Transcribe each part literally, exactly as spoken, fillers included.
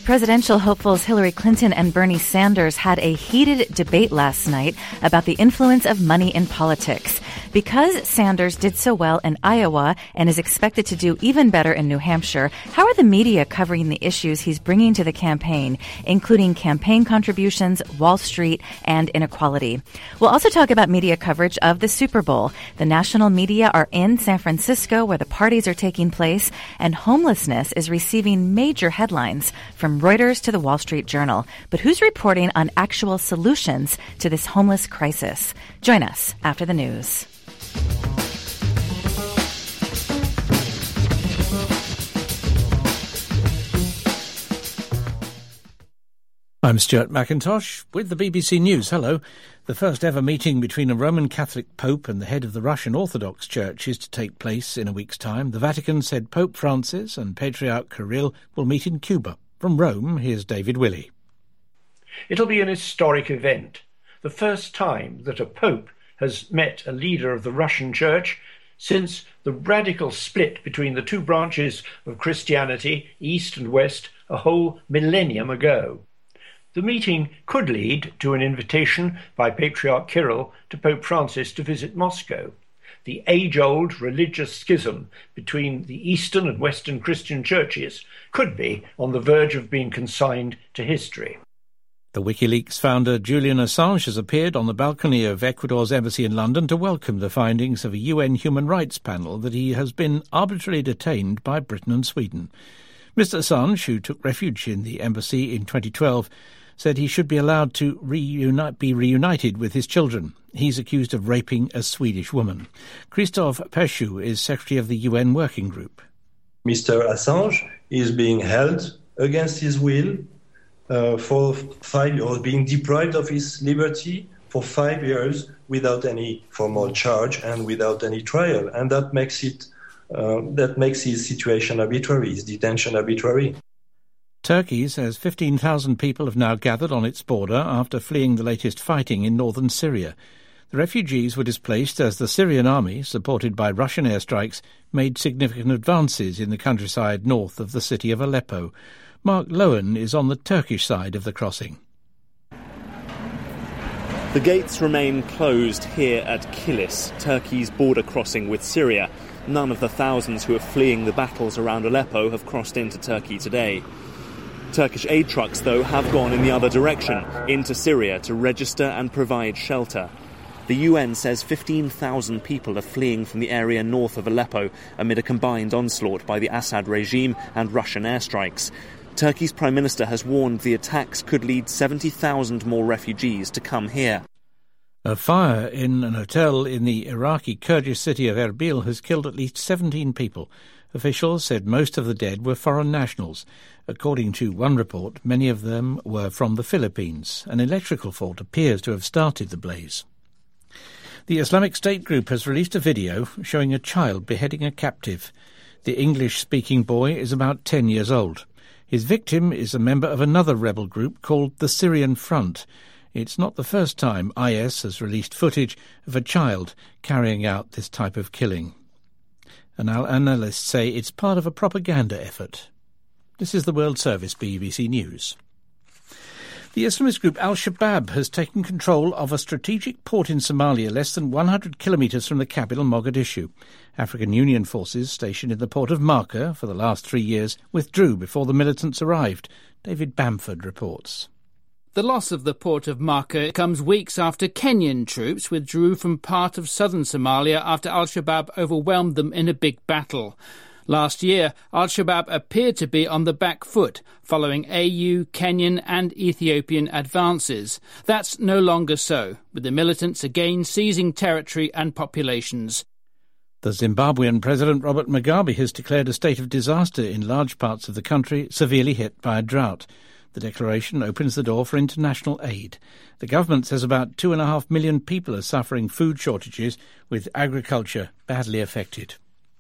Presidential hopefuls Hillary Clinton and Bernie Sanders had a heated debate last night about the influence of money in politics. Because Sanders did so well in Iowa and is expected to do even better in New Hampshire, how are the media covering the issues he's bringing to the campaign, including campaign contributions, Wall Street, and inequality? We'll also talk about media coverage of the Super Bowl. The national media are in San Francisco, where the parties are taking place, and homelessness is receiving major headlines from Reuters to the Wall Street Journal. But who's reporting on actual solutions to this homeless crisis? Join us after the news. I'm Stuart McIntosh with the B B C News. Hello. The first ever meeting between a Roman Catholic Pope and the head of the Russian Orthodox Church is to take place in a week's time. The Vatican said Pope Francis and Patriarch Kirill will meet in Cuba. From Rome, here's David Willey. It'll be an historic event, the first time that a pope has met a leader of the Russian Church since the radical split between the two branches of Christianity, East and West, a whole millennium ago. The meeting could lead to an invitation by Patriarch Kirill to Pope Francis to visit Moscow. The age-old religious schism between the Eastern and Western Christian churches could be on the verge of being consigned to history. The WikiLeaks founder Julian Assange has appeared on the balcony of Ecuador's embassy in London to welcome the findings of a U N human rights panel that he has been arbitrarily detained by Britain and Sweden. Mister Assange, who took refuge in the embassy in twenty twelve, said he should be allowed to reunite, be reunited with his children. He's accused of raping a Swedish woman. Christophe Pesciu is secretary of the U N Working Group. Mister Assange is being held against his will uh, for five years, being deprived of his liberty for five years without any formal charge and without any trial, and that makes it uh, that makes his situation arbitrary, his detention arbitrary. Turkey says fifteen thousand people have now gathered on its border after fleeing the latest fighting in northern Syria. The refugees were displaced as the Syrian army, supported by Russian airstrikes, made significant advances in the countryside north of the city of Aleppo. Mark Lowen is on the Turkish side of the crossing. The gates remain closed here at Kilis, Turkey's border crossing with Syria. None of the thousands who are fleeing the battles around Aleppo have crossed into Turkey today. Turkish aid trucks, though, have gone in the other direction, into Syria, to register and provide shelter. The U N says fifteen thousand people are fleeing from the area north of Aleppo amid a combined onslaught by the Assad regime and Russian airstrikes. Turkey's Prime Minister has warned the attacks could lead seventy thousand more refugees to come here. A fire in an hotel in the Iraqi Kurdish city of Erbil has killed at least seventeen people. Officials said most of the dead were foreign nationals. According to one report, many of them were from the Philippines. An electrical fault appears to have started the blaze. The Islamic State group has released a video showing a child beheading a captive. The English-speaking boy is about ten years old. His victim is a member of another rebel group called the Syrian Front. It's not the first time I S has released footage of a child carrying out this type of killing. And analysts say it's part of a propaganda effort. This is the World Service B B C News. The Islamist group Al-Shabaab has taken control of a strategic port in Somalia less than one hundred kilometres from the capital, Mogadishu. African Union forces stationed in the port of Marka for the last three years withdrew before the militants arrived. David Bamford reports. The loss of the port of Marka comes weeks after Kenyan troops withdrew from part of southern Somalia after Al-Shabaab overwhelmed them in a big battle. Last year, Al-Shabaab appeared to be on the back foot, following A U, Kenyan and Ethiopian advances. That's no longer so, with the militants again seizing territory and populations. The Zimbabwean President Robert Mugabe has declared a state of disaster in large parts of the country severely hit by a drought. The declaration opens the door for international aid. The government says about two and a half million people are suffering food shortages, with agriculture badly affected.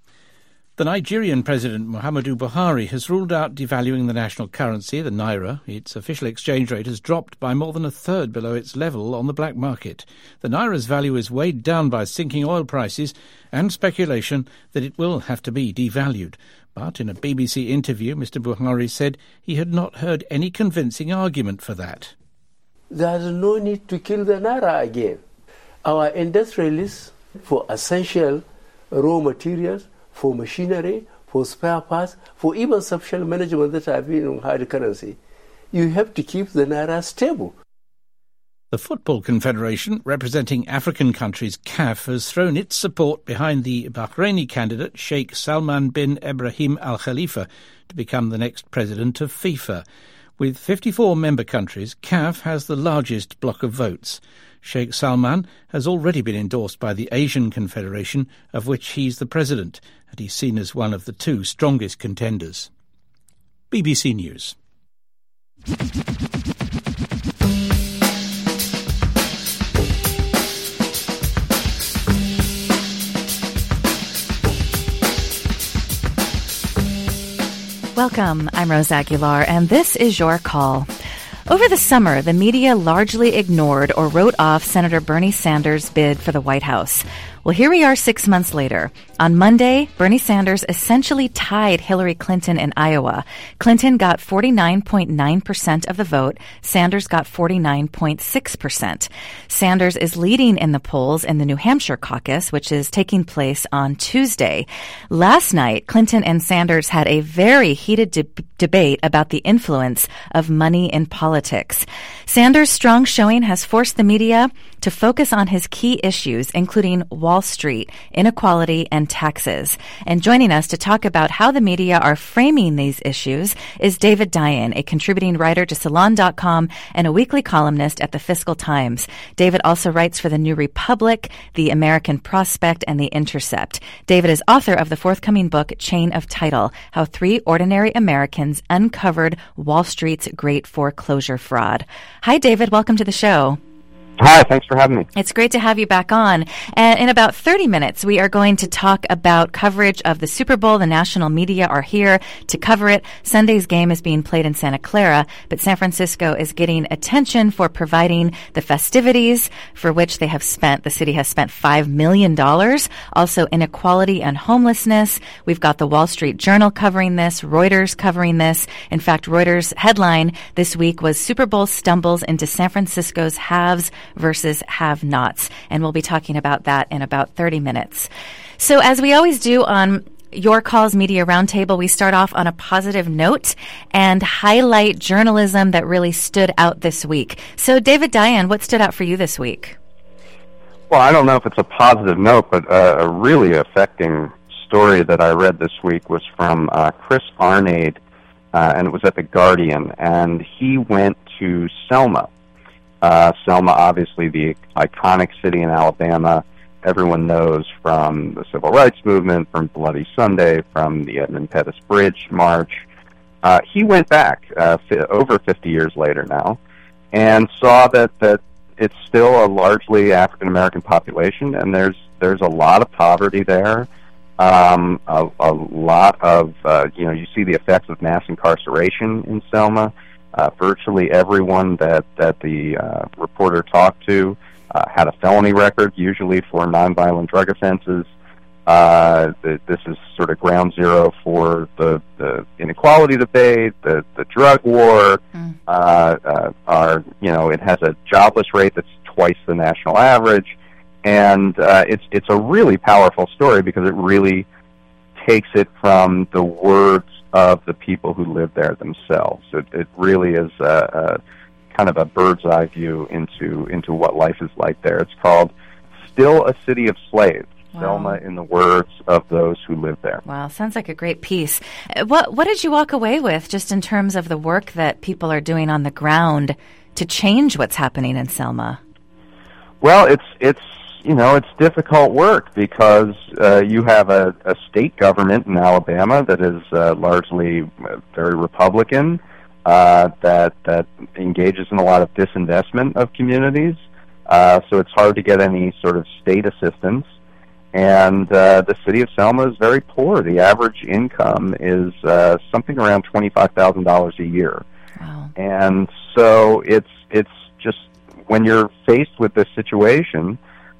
The Nigerian President Muhammadu Buhari has ruled out devaluing the national currency, the naira. Its official exchange rate has dropped by more than a third below its level on the black market. The naira's value is weighed down by sinking oil prices and speculation that it will have to be devalued. But in a B B C interview, Mister Buhari said he had not heard any convincing argument for that. There's no need to kill the Naira again. Our industrialists, for essential raw materials, for machinery, for spare parts, for even sufficient management that have been on hard currency, you have to keep the Naira stable. The Football Confederation, representing African countries, C A F, has thrown its support behind the Bahraini candidate Sheikh Salman bin Ibrahim Al Khalifa to become the next president of FIFA. With fifty-four member countries, C A F has the largest block of votes. Sheikh Salman has already been endorsed by the Asian Confederation, of which he's the president, and he's seen as one of the two strongest contenders. B B C News. Welcome, I'm Rose Aguilar, and this is Your Call. Over the summer, the media largely ignored or wrote off Senator Bernie Sanders' bid for the White House. Well, here we are six months later. On Monday, Bernie Sanders essentially tied Hillary Clinton in Iowa. Clinton got forty-nine point nine percent of the vote. Sanders got forty-nine point six percent. Sanders is leading in the polls in the New Hampshire caucus, which is taking place on Tuesday. Last night, Clinton and Sanders had a very heated de- debate about the influence of money in politics. Sanders' strong showing has forced the media to focus on his key issues, including Wall Street, inequality, and taxes. And joining us to talk about how the media are framing these issues is David Dayen, a contributing writer to Salon dot com and a weekly columnist at the Fiscal Times. David also writes for the New Republic, the American Prospect, and the Intercept. David is author of the forthcoming book, Chain of Title, How Three Ordinary Americans Uncovered Wall Street's Great Foreclosure Fraud. Hi, David. Welcome to the show. Hi, thanks for having me. It's great to have you back on. And in about thirty minutes, we are going to talk about coverage of the Super Bowl. The national media are here to cover it. Sunday's game is being played in Santa Clara, but San Francisco is getting attention for providing the festivities for which they have spent. The city has spent five million dollars. Also, inequality and homelessness. We've got the Wall Street Journal covering this, Reuters covering this. In fact, Reuters' headline this week was Super Bowl stumbles into San Francisco's haves versus have-nots. And we'll be talking about that in about thirty minutes. So as we always do on Your Call's Media Roundtable, we start off on a positive note and highlight journalism that really stood out this week. So David Dayen, what stood out for you this week? Well, I don't know if it's a positive note, but uh, a really affecting story that I read this week was from uh, Chris Arnade, uh, and it was at The Guardian, and he went to Selma. Uh, Selma, obviously the iconic city in Alabama, everyone knows from the Civil Rights Movement, from Bloody Sunday, from the Edmund Pettus Bridge March. Uh, he went back uh, f- over fifty years later now and saw that, that it's still a largely African-American population, and there's there's a lot of poverty there, um, a, a lot of, uh, you know, you see the effects of mass incarceration in Selma. Uh, virtually everyone that, that the uh, reporter talked to uh, had a felony record, usually for nonviolent drug offenses. Uh, the, this is sort of ground zero for the, the inequality debate, the, the drug war. Mm. Uh, uh, our, you know, it has a jobless rate that's twice the national average. And uh, it's it's a really powerful story because it really takes it from the words of the people who live there themselves. It, it really is a, a kind of a bird's eye view into into what life is like there. It's called Still a City of Slaves. Wow. Selma, in the words of those who live there. Wow, sounds like a great piece. What what did you walk away with, just in terms of the work that people are doing on the ground to change what's happening in Selma? Well, it's it's you know it's difficult work because uh, you have a, a state government in Alabama that is uh, largely very Republican, uh, that that engages in a lot of disinvestment of communities. Uh, so it's hard to get any sort of state assistance. And uh, the city of Selma is very poor. The average income is uh, something around twenty-five thousand dollars a year. Wow. And so it's it's just, when you're faced with this situation,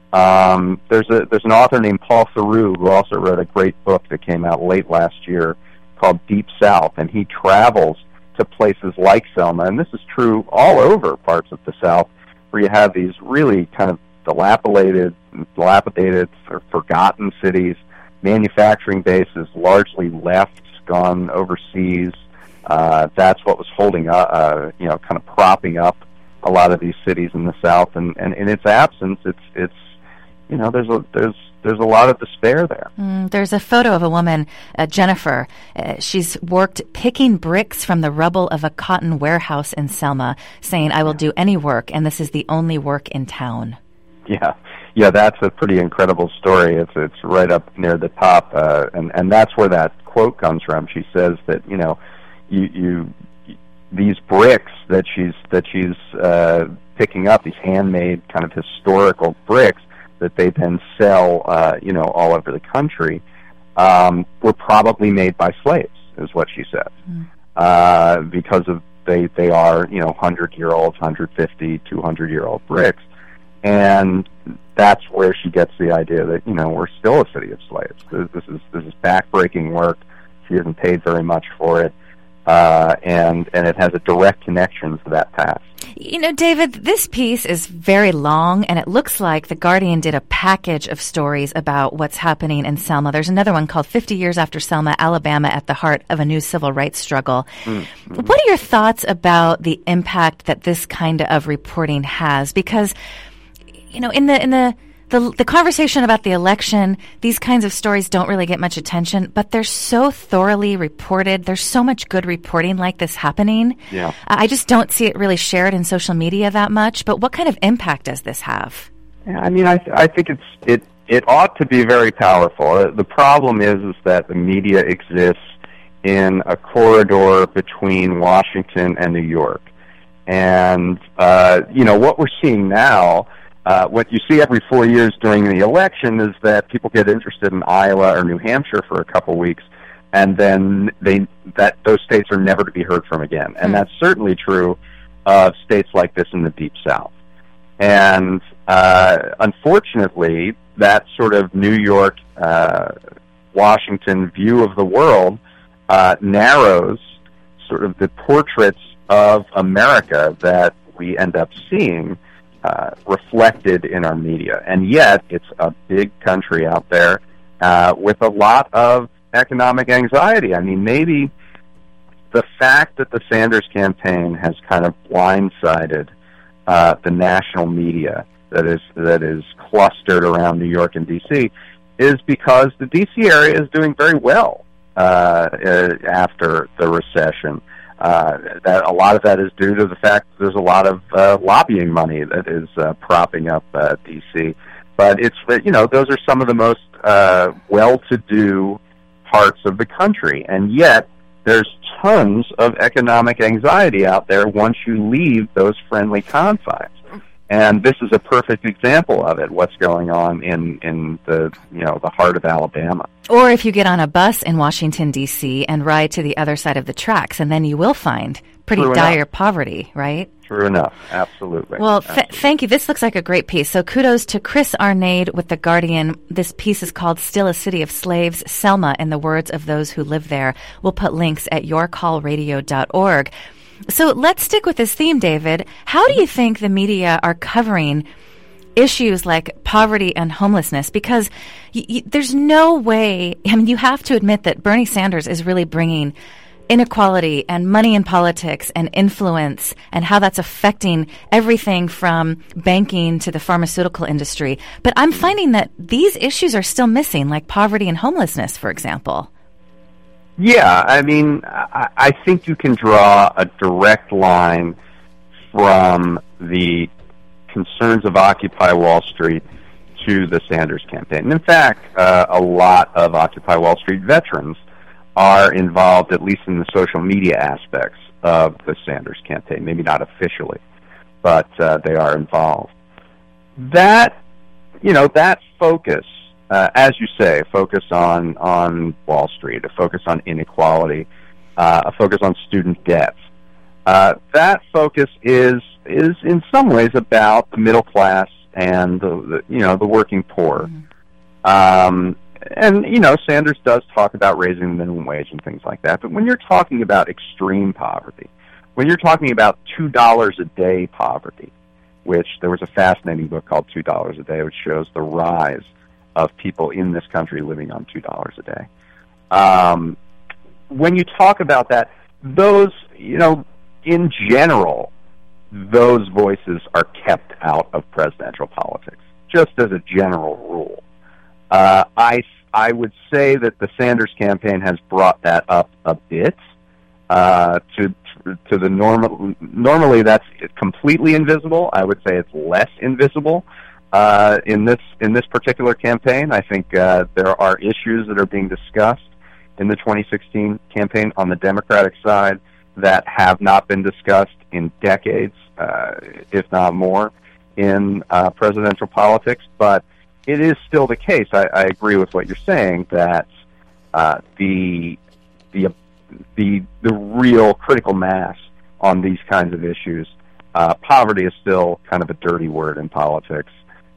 um, there's a there's an author named Paul Theroux who also wrote a great book that came out late last year called Deep South, and he travels to places like Selma, and this is true all over parts of the South, where you have these really kind of dilapidated, dilapidated, or forgotten cities, manufacturing bases largely left, gone overseas. Uh, that's what was holding up, uh, you know, kind of propping up a lot of these cities in the South, and, and in its absence, it's it's you know there's a there's there's a lot of despair there. Mm, there's a photo of a woman, uh, Jennifer. Uh, she's worked picking bricks from the rubble of a cotton warehouse in Selma, saying, "I will do any work, and this is the only work in town." Yeah, yeah, that's a pretty incredible story. It's it's right up near the top, uh, and and that's where that quote comes from. She says that you know you you. these bricks that she's that she's uh, picking up, these handmade kind of historical bricks that they then sell, uh, you know, all over the country, um, were probably made by slaves, is what she said, mm. uh, because of they they are you know hundred-year-old, one hundred fifty, two hundred-year-old bricks, and that's where she gets the idea that you know we're still a city of slaves. This, this is this is backbreaking work. She isn't paid very much for it. Uh, and and it has a direct connection to that past. You know, David, this piece is very long, and it looks like The Guardian did a package of stories about what's happening in Selma. There's another one called fifty years After Selma, Alabama at the Heart of a New Civil Rights Struggle. Mm-hmm. What are your thoughts about the impact that this kind of reporting has? Because, you know, in the in the The, the conversation about the election, these kinds of stories don't really get much attention, but they're so thoroughly reported. There's so much good reporting like this happening. Yeah. I just don't see it really shared in social media that much. But what kind of impact does this have? Yeah, I mean, I th- I think it's it it ought to be very powerful. The problem is is that the media exists in a corridor between Washington and New York, and uh, you know what we're seeing now. Uh, what you see every four years during the election is that people get interested in Iowa or New Hampshire for a couple weeks, and then they that those states are never to be heard from again. And that's certainly true of states like this in the Deep South. And uh, unfortunately, that sort of New York, uh, Washington view of the world uh, narrows sort of the portraits of America that we end up seeing Uh, reflected in our media. And yet, it's a big country out there uh, with a lot of economic anxiety. I mean, maybe the fact that the Sanders campaign has kind of blindsided uh, the national media that is that is clustered around New York and D C is because the D C area is doing very well uh, uh, after the recession. Uh, that a lot of that is due to the fact that there's a lot of uh, lobbying money that is uh, propping up uh, D C. But it's you know those are some of the most uh, well-to-do parts of the country, and yet there's tons of economic anxiety out there once you leave those friendly confines. And this is a perfect example of it, what's going on in, in the, you know, the heart of Alabama. Or if you get on a bus in Washington, D C and ride to the other side of the tracks, and then you will find pretty True dire enough. poverty, right? True enough. Absolutely. Well, th- Absolutely. thank you. This looks like a great piece. So kudos to Chris Arnade with The Guardian. This piece is called Still a City of Slaves, Selma, in the words of those who live there. We'll put links at your call radio dot org. So let's stick with this theme, David. How do you think the media are covering issues like poverty and homelessness? Because y- y- there's no way, I mean, you have to admit that Bernie Sanders is really bringing inequality and money in politics and influence and how that's affecting everything from banking to the pharmaceutical industry. But I'm finding that these issues are still missing, like poverty and homelessness, for example. Yeah, I mean, I, I think you can draw a direct line from the concerns of Occupy Wall Street to the Sanders campaign. And in fact, uh, a lot of Occupy Wall Street veterans are involved, at least in the social media aspects of the Sanders campaign. Maybe not officially, but uh, they are involved. That, you know, that focus, Uh, as you say, a focus on, on Wall Street, a focus on inequality, uh, a focus on student debt. Uh, that focus is is in some ways about the middle class and the, the you know the working poor. Mm-hmm. Um, and, you know, Sanders does talk about raising the minimum wage and things like that, but when you're talking about extreme poverty, when you're talking about two dollars a day poverty, which there was a fascinating book called two dollars a Day, which shows the rise of people in this country living on two dollars a day. Um, when you talk about that, those, you know, in general, those voices are kept out of presidential politics, just as a general rule. Uh, I, I would say that the Sanders campaign has brought that up a bit uh, to to the normal. Normally, that's completely invisible. I would say it's less invisible uh, in this in this particular campaign. I think uh, there are issues that are being discussed in the twenty sixteen campaign on the Democratic side that have not been discussed in decades, uh, if not more, in uh, presidential politics. But it is still the case. I, I agree with what you're saying, that uh, the the the the real critical mass on these kinds of issues, uh, poverty is still kind of a dirty word in politics.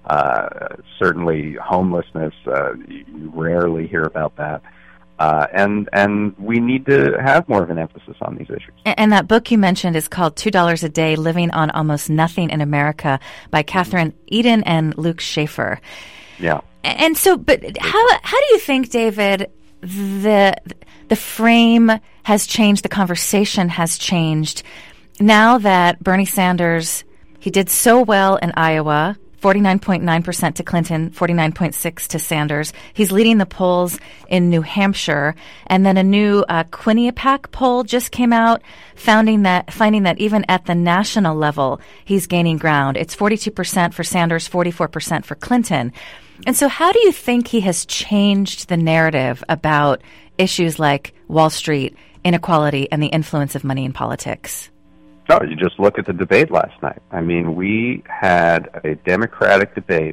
Uh, certainly, homelessness, uh, you rarely hear about that. Uh, and and we need to have more of an emphasis on these issues. And, and that book you mentioned is called two dollars a Day, Living on Almost Nothing in America by Catherine Eden and Luke Schaefer. Yeah. And so, but how how do you think, David, the the frame has changed, the conversation has changed now that Bernie Sanders, he did so well in Iowa, forty-nine point nine percent to Clinton, forty-nine point six to Sanders. He's leading the polls in New Hampshire. And then a new uh, Quinnipiac poll just came out, finding that, finding that even at the national level, he's gaining ground. It's forty-two percent for Sanders, forty-four percent for Clinton. And so how do you think he has changed the narrative about issues like Wall Street, inequality, and the influence of money in politics? No, you just look at the debate last night. I mean, we had a Democratic debate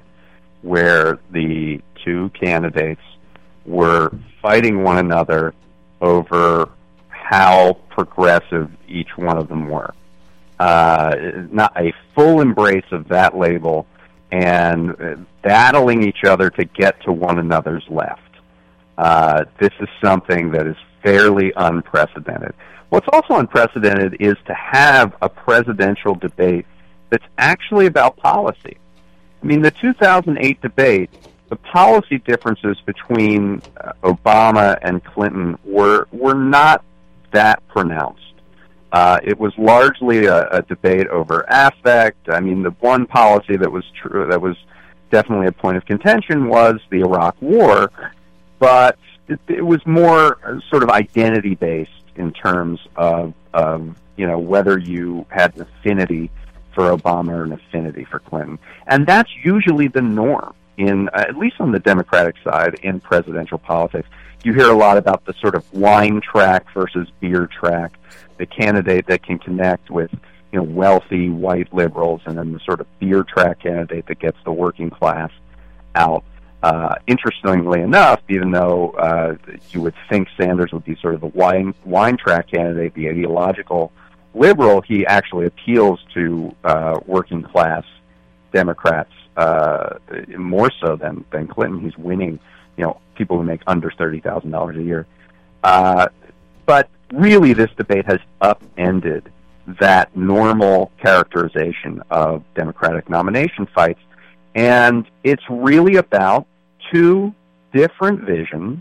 where the two candidates were fighting one another over how progressive each one of them were. Uh, not a full embrace of that label and battling each other to get to one another's left. Uh, this is something that is fairly unprecedented. What's also unprecedented is to have a presidential debate that's actually about policy. I mean, the two thousand eight debate, the policy differences between uh, Obama and Clinton were were not that pronounced. Uh, it was largely a, a debate over affect. I mean, the one policy that was true, that was definitely a point of contention was the Iraq War, but it, it was more sort of identity-based in terms of, of, you know, whether you had an affinity for Obama or an affinity for Clinton. And that's usually the norm, in uh, at least on the Democratic side, in presidential politics. You hear a lot about the sort of wine track versus beer track, the candidate that can connect with, you know, wealthy white liberals, and then the sort of beer track candidate that gets the working class out. Uh, interestingly enough, even though uh, you would think Sanders would be sort of the wine, wine track candidate, the ideological liberal, he actually appeals to uh, working class Democrats uh, more so than, than Clinton. He's winning, you know, people who make under thirty thousand dollars a year. Uh, but really, this debate has upended that normal characterization of Democratic nomination fights, and it's really about two different visions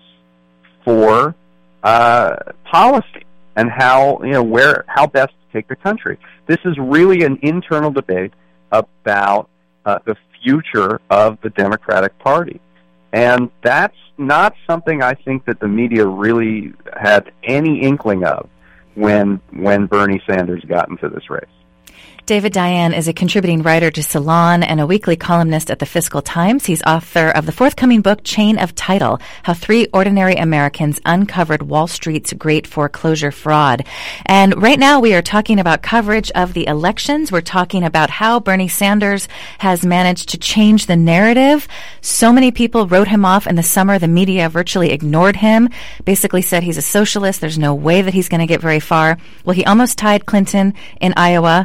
for uh, policy and how, you know, where, how best to take the country. This is really an internal debate about uh, the future of the Democratic Party. And that's not something I think that the media really had any inkling of when when Bernie Sanders got into this race. David Dayen is a contributing writer to Salon and a weekly columnist at the Fiscal Times. He's author of the forthcoming book, Chain of Title, How Three Ordinary Americans Uncovered Wall Street's Great Foreclosure Fraud. And right now we are talking about coverage of the elections. We're talking about how Bernie Sanders has managed to change the narrative. So many people wrote him off in the summer. The media virtually ignored him, basically said he's a socialist. There's no way that he's going to get very far. Well, he almost tied Clinton in Iowa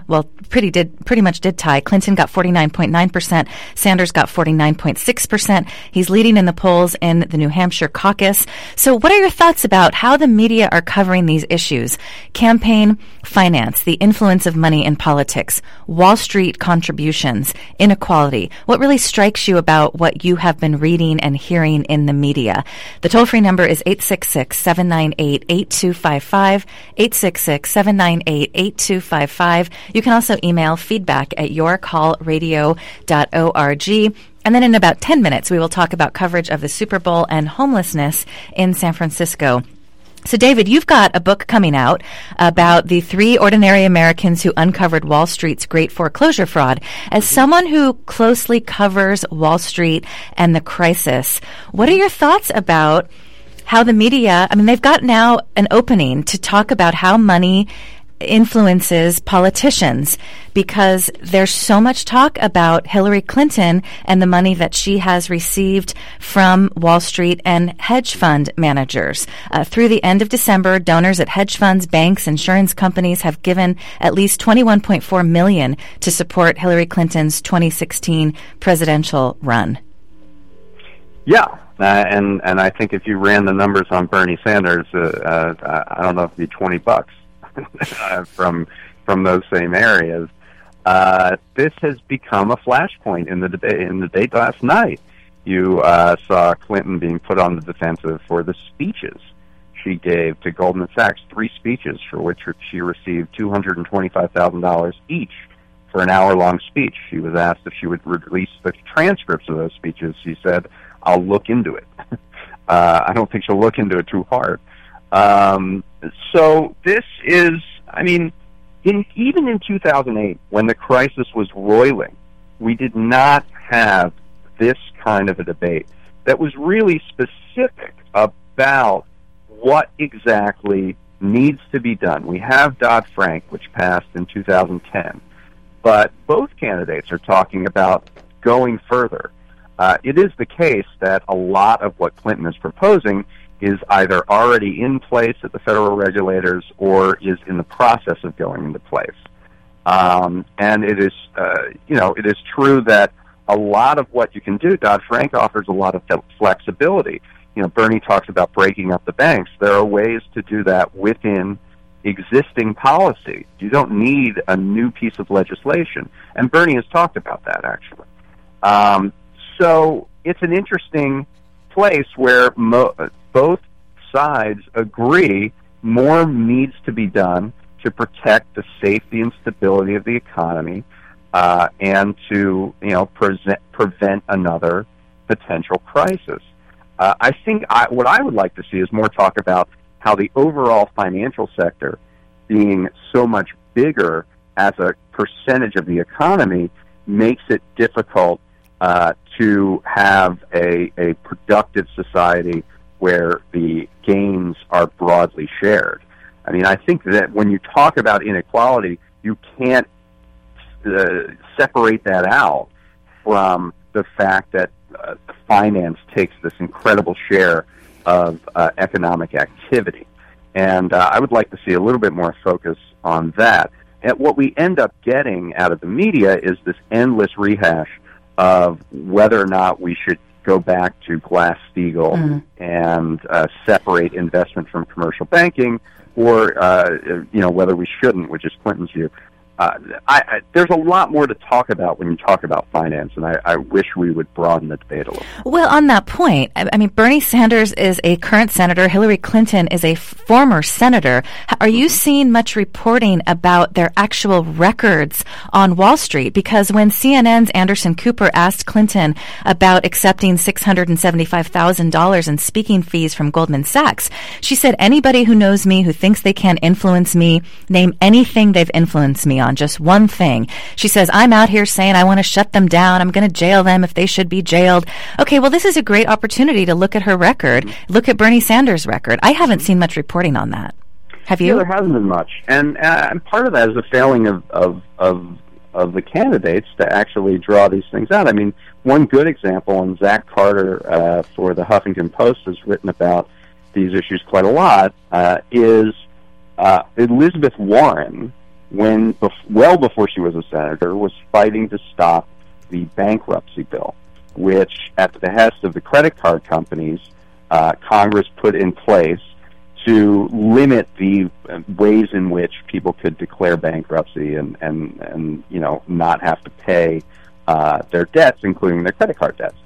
well, pretty did pretty much did tie. Clinton got forty-nine point nine percent. Sanders got forty-nine point six percent. He's leading in the polls in the New Hampshire caucus. So what are your thoughts about how the media are covering these issues? Campaign finance, the influence of money in politics, Wall Street contributions, inequality. What really strikes you about what you have been reading and hearing in the media? The toll-free number is eight six six, seven nine eight, eight two five five, eight six six, seven nine eight, eight two five five. You can also email feedback at your call radio dot org. And then in about ten minutes, we will talk about coverage of the Super Bowl and homelessness in San Francisco. So, David, you've got a book coming out about the three ordinary Americans who uncovered Wall Street's great foreclosure fraud. As someone who closely covers Wall Street and the crisis, what are your thoughts about how the media, I mean, they've got now an opening to talk about how money influences politicians, because there's so much talk about Hillary Clinton and the money that she has received from Wall Street and hedge fund managers. Uh, through the end of December, donors at hedge funds, banks, insurance companies have given at least twenty-one point four million dollars to support Hillary Clinton's twenty sixteen presidential run. Yeah, uh, and and I think if you ran the numbers on Bernie Sanders, uh, uh, I don't know if it'd be twenty bucks. from from those same areas. Uh, this has become a flashpoint in the debate. In the debate last night, you uh, saw Clinton being put on the defensive for the speeches she gave to Goldman Sachs, three speeches for which she received two hundred and twenty-five thousand dollars each for an hour-long speech. She was asked if she would release the transcripts of those speeches. She said, "I'll look into it." uh, I don't think she'll look into it too hard. Um, so this is, I mean, in, even in two thousand eight, when the crisis was roiling, we did not have this kind of a debate that was really specific about what exactly needs to be done. We have Dodd-Frank, which passed in two thousand ten, but both candidates are talking about going further. Uh, it is the case that a lot of what Clinton is proposing is either already in place at the federal regulators or is in the process of going into place. Um, and it is, uh, you know, it is true that a lot of what you can do, Dodd-Frank offers a lot of flexibility. You know, Bernie talks about breaking up the banks. There are ways to do that within existing policy. You don't need a new piece of legislation. And Bernie has talked about that, actually. Um, so it's an interesting place where mo- both sides agree more needs to be done to protect the safety and stability of the economy uh, and to, you know, present, prevent another potential crisis. Uh, I think I, what I would like to see is more talk about how the overall financial sector being so much bigger as a percentage of the economy makes it difficult uh, to have a, a productive society where the gains are broadly shared. I mean, I think that when you talk about inequality, you can't uh, separate that out from the fact that uh, finance takes this incredible share of uh, economic activity. And uh, I would like to see a little bit more focus on that. And what we end up getting out of the media is this endless rehash of whether or not we should go back to Glass-Steagall mm. and uh, separate investment from commercial banking, or uh, you know, whether we shouldn't, which is Clinton's view. Uh, I, I, there's a lot more to talk about when you talk about finance, and I, I wish we would broaden the debate a little. Well, on that point, I, I mean, Bernie Sanders is a current senator. Hillary Clinton is a f- former senator. Are you seeing much reporting about their actual records on Wall Street? Because when C N N's Anderson Cooper asked Clinton about accepting six hundred seventy-five thousand dollars in speaking fees from Goldman Sachs, she said, anybody who knows me, who thinks they can influence me, name anything they've influenced me on. On just one thing. She says, I'm out here saying I want to shut them down. I'm going to jail them if they should be jailed. Okay, well, this is a great opportunity to look at her record. Look at Bernie Sanders' record. I haven't seen much reporting on that. Have you? Yeah, there hasn't been much. And, uh, and part of that is a failing of, of, of, of the candidates to actually draw these things out. I mean, one good example, and Zach Carter uh, for the Huffington Post has written about these issues quite a lot, uh, is uh, Elizabeth Warren when bef- well before she was a senator, was fighting to stop the bankruptcy bill, which, at the behest of the credit card companies, uh, Congress put in place to limit the ways in which people could declare bankruptcy and, and, and you know, not have to pay uh, their debts, including their credit card debts.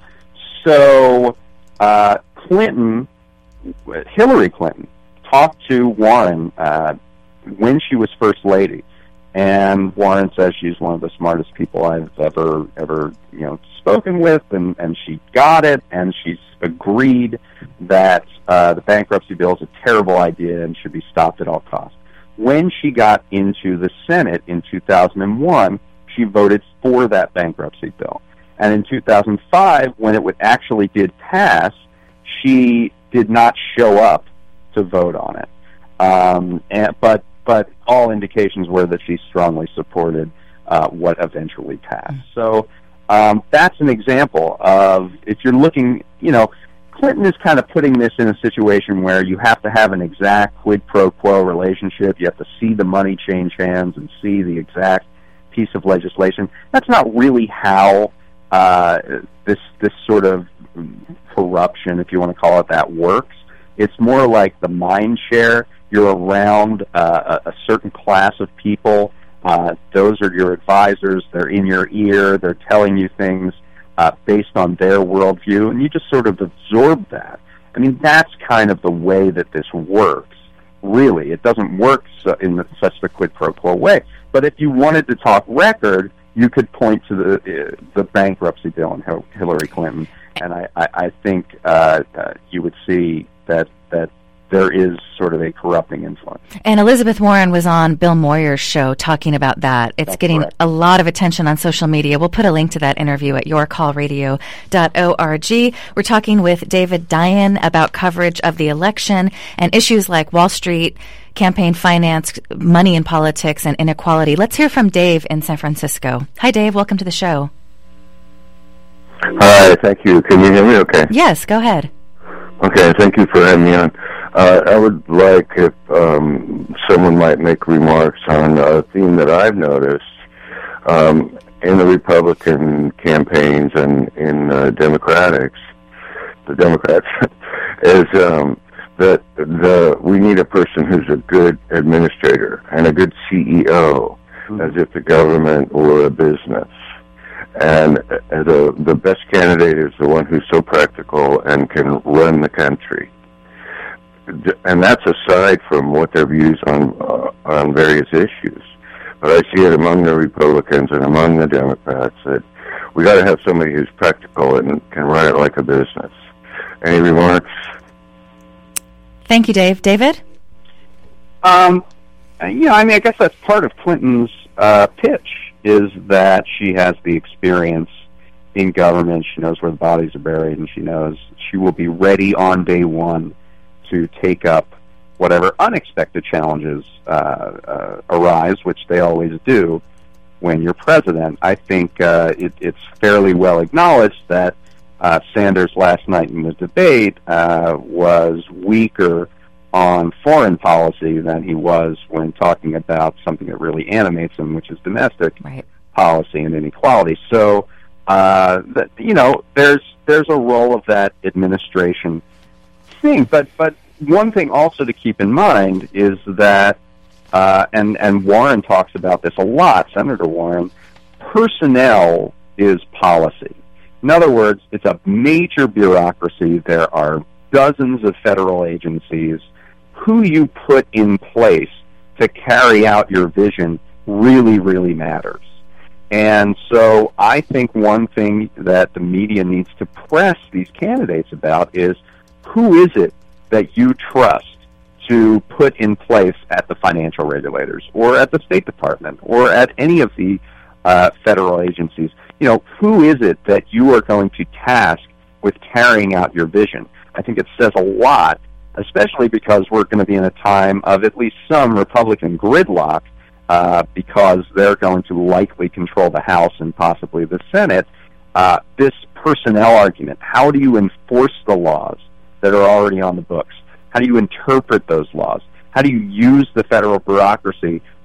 So uh, Clinton, Hillary Clinton, talked to Warren uh, when she was First Lady, and Warren says she's one of the smartest people I've ever, ever, you know, spoken with, and, and she got it, and she's agreed that uh, the bankruptcy bill is a terrible idea and should be stopped at all costs. When she got into the Senate in two thousand one, she voted for that bankruptcy bill. And in two thousand five, when it actually did pass, she did not show up to vote on it. Um, and, but but all indications were that she strongly supported uh, what eventually passed. So um, that's an example of, if you're looking, you know, Clinton is kind of putting this in a situation where you have to have an exact quid pro quo relationship. You have to see the money change hands and see the exact piece of legislation. That's not really how uh, this this sort of corruption, if you want to call it that, works. It's more like the mind share. You're around uh, a, a certain class of people. Uh, those are your advisors. They're in your ear. They're telling you things uh, based on their worldview, and you just sort of absorb that. I mean, that's kind of the way that this works, really. It doesn't work so in the, such a quid pro quo way. But if you wanted to talk record, you could point to the uh, the bankruptcy bill and Hillary Clinton, and I, I, I think uh, uh, you would see that that there is sort of a corrupting influence. And Elizabeth Warren was on Bill Moyer's show talking about that. It's That's getting correct. a lot of attention on social media. We'll put a link to that interview at your call radio dot org. We're talking with David Dayen about coverage of the election and issues like Wall Street, campaign finance, money in politics, and inequality. Let's hear from Dave in San Francisco. Hi, Dave. Welcome to the show. Hi, thank you. Can you hear me okay? Yes, go ahead. Okay, thank you for having me on. Uh, I would like if um, someone might make remarks on a theme that I've noticed um, in the Republican campaigns and in uh, Democrats, the Democrats, is um, that the we need a person who's a good administrator and a good C E O, mm-hmm. as if the government were a business. And uh, the the best candidate is the one who's so practical and can run the country. And that's aside from what their views on uh, on various issues. But I see it among the Republicans and among the Democrats that we got to have somebody who's practical and can run it like a business. Any remarks? Thank you, Dave. David? Um, yeah, I mean, I guess that's part of Clinton's uh, pitch, is that she has the experience in government. She knows where the bodies are buried, and she knows she will be ready on day one to take up whatever unexpected challenges uh, uh, arise, which they always do when you're president. I think uh, it, it's fairly well acknowledged that uh, Sanders last night in the debate uh, was weaker on foreign policy than he was when talking about something that really animates him, which is domestic right. policy and inequality. So, uh, that, you know, there's there's a role of that administration thing. But but one thing also to keep in mind is that, uh, and and Warren talks about this a lot, Senator Warren, personnel is policy. In other words, it's a major bureaucracy. There are dozens of federal agencies. Who you put in place to carry out your vision really, really matters. And so I think one thing that the media needs to press these candidates about is, who is it that you trust to put in place at the financial regulators or at the State Department or at any of the uh, federal agencies? You know, who is it that you are going to task with carrying out your vision? I think it says a lot, especially because we're going to be in a time of at least some Republican gridlock, uh, because they're going to likely control the House and possibly the Senate. Uh, this personnel argument, how do you enforce the laws that are already on the books? How do you interpret those laws? How do you use the federal bureaucracy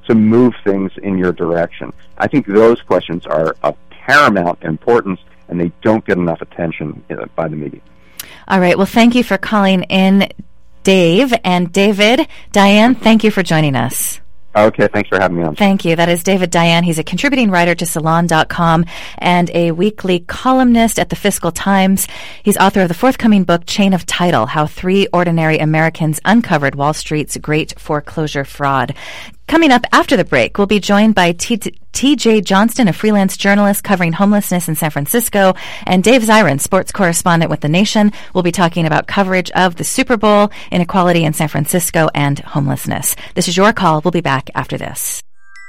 to move things in your direction? I think those questions are of paramount importance, and they don't get enough attention by the media. All right. Well, thank you for calling in, Dave. And David, Diane, thank you for joining us. Okay, thanks for having me on. Thank you. That is David Dayan. He's a contributing writer to Salon dot com and a weekly columnist at the Fiscal Times. He's author of the forthcoming book, Chain of Title, How Three Ordinary Americans Uncovered Wall Street's Great Foreclosure Fraud. Coming up after the break, we'll be joined by T. T J Johnston, a freelance journalist covering homelessness in San Francisco, and Dave Zirin, sports correspondent with The Nation. We'll be talking about coverage of the Super Bowl, inequality in San Francisco, and homelessness. This is Your Call. We'll be back after this.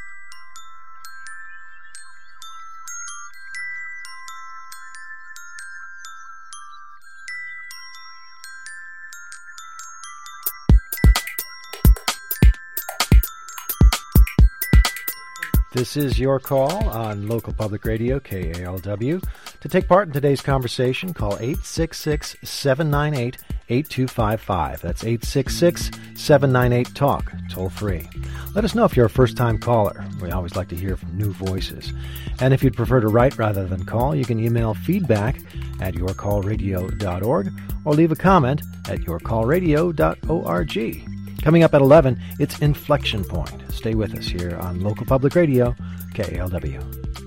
This is Your Call on local public radio, K A L W. To take part in today's conversation, call eight six six, seven nine eight, eight two five five. That's eight six six, seven nine eight, TALK, toll free. Let us know if you're a first-time caller. We always like to hear from new voices. And if you'd prefer to write rather than call, you can email feedback at your call radio dot org or leave a comment at your call radio dot org. Coming up at eleven, it's Inflection Point. Stay with us here on Local Public Radio, K A L W.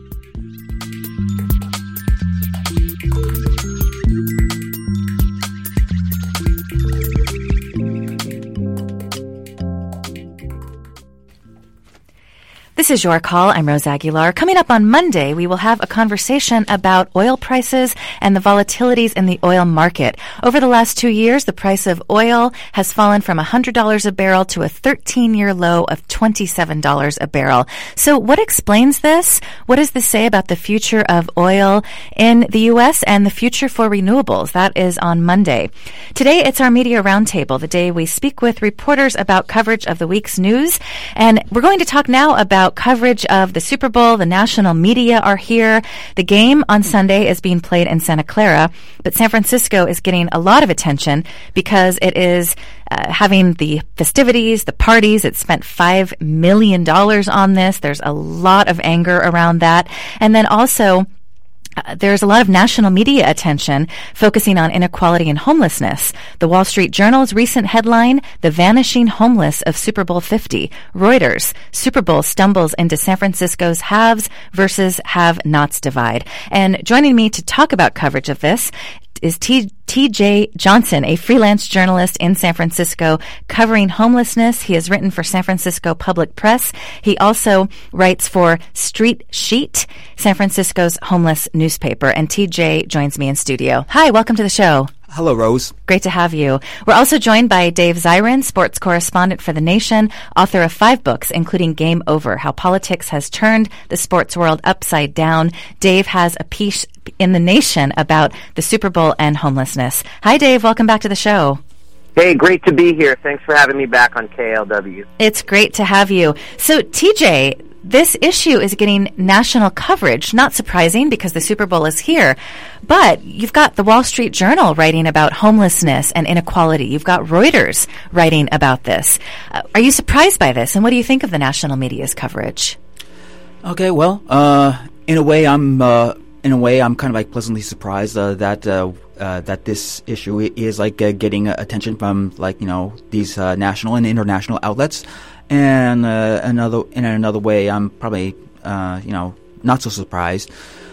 This is Your Call. I'm Rose Aguilar. Coming up on Monday, we will have a conversation about oil prices and the volatilities in the oil market. Over the last two years, the price of oil has fallen from one hundred dollars a barrel to a thirteen-year low of twenty-seven dollars a barrel. So what explains this? What does this say about the future of oil in the U S and the future for renewables? That is on Monday. Today, it's our Media Roundtable, the day we speak with reporters about coverage of the week's news. And we're going to talk now about coverage of the Super Bowl. The national media are here. The game on Sunday is being played in Santa Clara, but San Francisco is getting a lot of attention because it is uh, having the festivities, the parties. It spent five million dollars on this. There's a lot of anger around that. And then also, Uh, there's a lot of national media attention focusing on inequality and homelessness. The Wall Street Journal's recent headline, The Vanishing Homeless of Super Bowl fifty. Reuters, Super Bowl stumbles into San Francisco's haves versus have-nots divide. And joining me to talk about coverage of this is T. T.J. Johnson, a freelance journalist in San Francisco covering homelessness. He has written for San Francisco Public Press. He also writes for Street Sheet, San Francisco's homeless newspaper. And T J joins me in studio. Hi, welcome to the show. Hello, Rose. Great to have you. We're also joined by Dave Zirin, sports correspondent for The Nation, author of five books, including Game Over, How Politics Has Turned the Sports World Upside Down. Dave has a piece in The Nation about the Super Bowl and homelessness. Hi, Dave. Welcome back to the show. Hey, great to be here. Thanks for having me back on K L W. It's great to have you. So, T J, this issue is getting national coverage. Not surprising because the Super Bowl is here. But you've got the Wall Street Journal writing about homelessness and inequality. You've got Reuters writing about this. Uh, are you surprised by this? And what do you think of the national media's coverage? Okay, well, uh, in a way, I'm uh, in a way I'm kind of like pleasantly surprised uh, that uh, uh, that this issue is like uh, getting uh, attention from like you know these uh, national and international outlets. And uh, another in another way, I'm probably uh, you know not so surprised.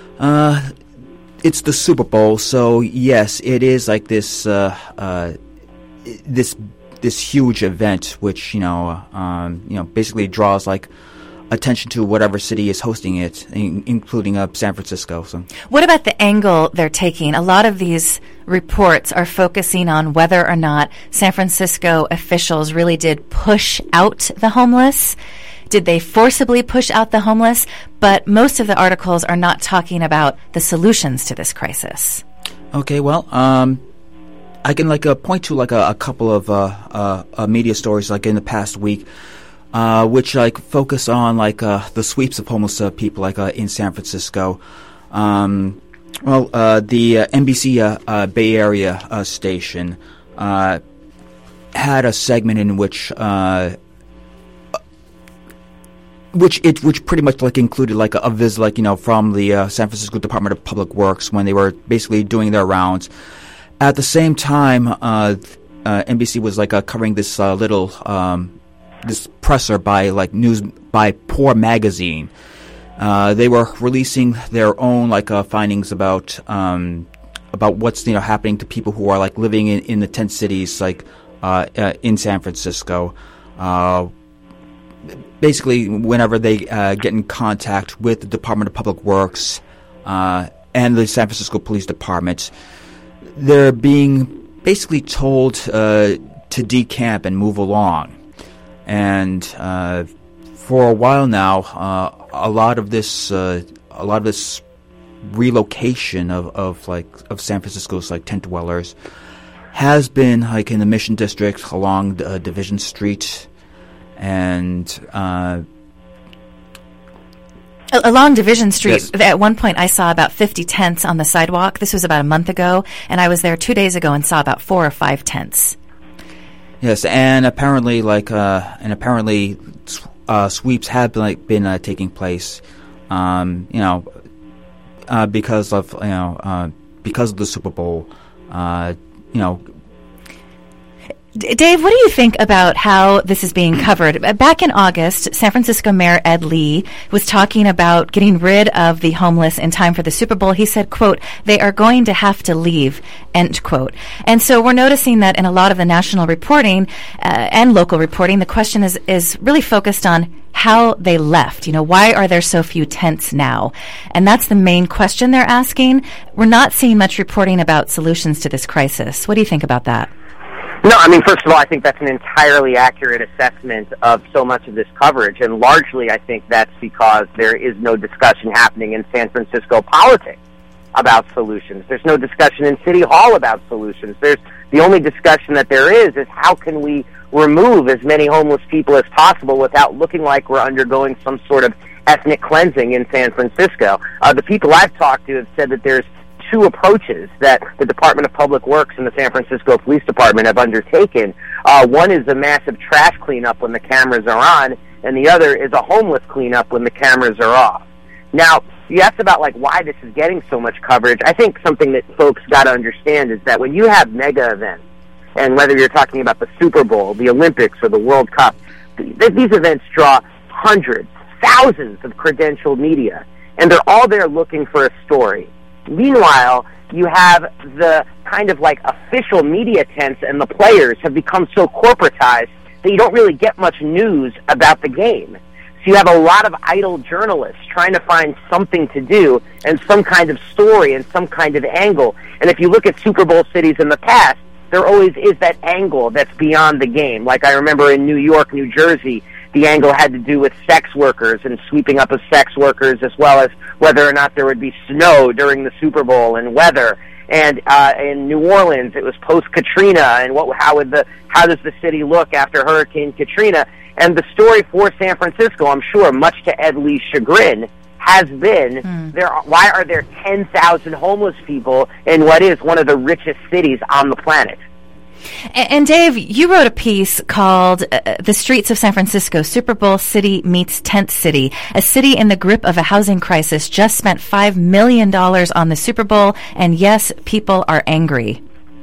Uh, it's the Super Bowl, so yes, it is like this uh, uh, this this huge event, which you know um, you know basically draws like attention to whatever city is hosting it, in, including uh, San Francisco. So, what about the angle they're taking? A lot of these reports are focusing on whether or not San Francisco officials really did push out the homeless. Did they forcibly push out the homeless? But most of the articles are not talking about the solutions to this crisis. Okay, well, um, I can like uh, point to like a, a couple of uh, uh, uh, media stories like in the past week. Uh, which like focus on like uh, the sweeps of homeless uh, people like uh, in San Francisco. Um, well, uh, the uh, N B C uh, uh, Bay Area uh, station uh, had a segment in which uh, which it which pretty much like included like a, a visit, like you know, from the uh, San Francisco Department of Public Works when they were basically doing their rounds. At the same time, uh, uh, N B C was like uh, covering this uh, little um, this presser by like news by Poor Magazine. Uh, they were releasing their own like uh, findings about um, about what's you know happening to people who are like living in, in the tent cities like uh, uh, in San Francisco. Uh, basically, whenever they uh, get in contact with the Department of Public Works uh, and the San Francisco Police Department, they're being basically told uh, to decamp and move along. And uh, for a while now, uh, a lot of this, uh, a lot of this relocation of, of like of San Francisco's like tent dwellers has been like in the Mission District along uh, Division Street, and uh, along Division Street. Yes. At one point, I saw about fifty tents on the sidewalk. This was about a month ago, and I was there two days ago and saw about four or five tents. Yes, and apparently, like, uh, and apparently, uh, sweeps have been like been uh, taking place. Um, you know, uh, because of you know, uh, because of the Super Bowl. Uh, you know. Dave, what do you think about how this is being covered? Back in August, San Francisco Mayor Ed Lee was talking about getting rid of the homeless in time for the Super Bowl. He said, quote, "They are going to have to leave," end quote. And so we're noticing that in a lot of the national reporting uh, and local reporting, the question is, is really focused on how they left. You know, why are there so few tents now? And that's the main question they're asking. We're not seeing much reporting about solutions to this crisis. What do you think about that? No, I mean, first of all, I think that's an entirely accurate assessment of so much of this coverage, and largely I think that's because there is no discussion happening in San Francisco politics about solutions. There's no discussion in City Hall about solutions. There's the only discussion that there is is how can we remove as many homeless people as possible without looking like we're undergoing some sort of ethnic cleansing in San Francisco. Uh, the people I've talked to have said that there's two approaches that the Department of Public Works and the San Francisco Police Department have undertaken. Uh, one is a massive trash cleanup when the cameras are on, and the other is a homeless cleanup when the cameras are off. Now, you asked about like why this is getting so much coverage. I think something that folks got to understand is that when you have mega events, and whether you're talking about the Super Bowl, the Olympics, or the World Cup, th- these events draw hundreds, thousands of credentialed media, and they're all there looking for a story. Meanwhile, you have the kind of like official media tents, and the players have become so corporatized that you don't really get much news about the game. So you have a lot of idle journalists trying to find something to do and some kind of story and some kind of angle. And if you look at Super Bowl cities in the past, there always is that angle that's beyond the game. Like I remember in New York, New Jersey, the angle had to do with sex workers and sweeping up of sex workers, as well as whether or not there would be snow during the Super Bowl and weather. And uh, in New Orleans, it was post-Katrina, and what, how would the how does the city look after Hurricane Katrina? And the story for San Francisco, I'm sure, much to Ed Lee's chagrin, has been mm. there. Are, why are there ten thousand homeless people in what is one of the richest cities on the planet? And, and Dave, you wrote a piece called uh, "The Streets of San Francisco: Super Bowl City Meets Tent City." A city in the grip of a housing crisis just spent five million dollars on the Super Bowl, and yes, people are angry.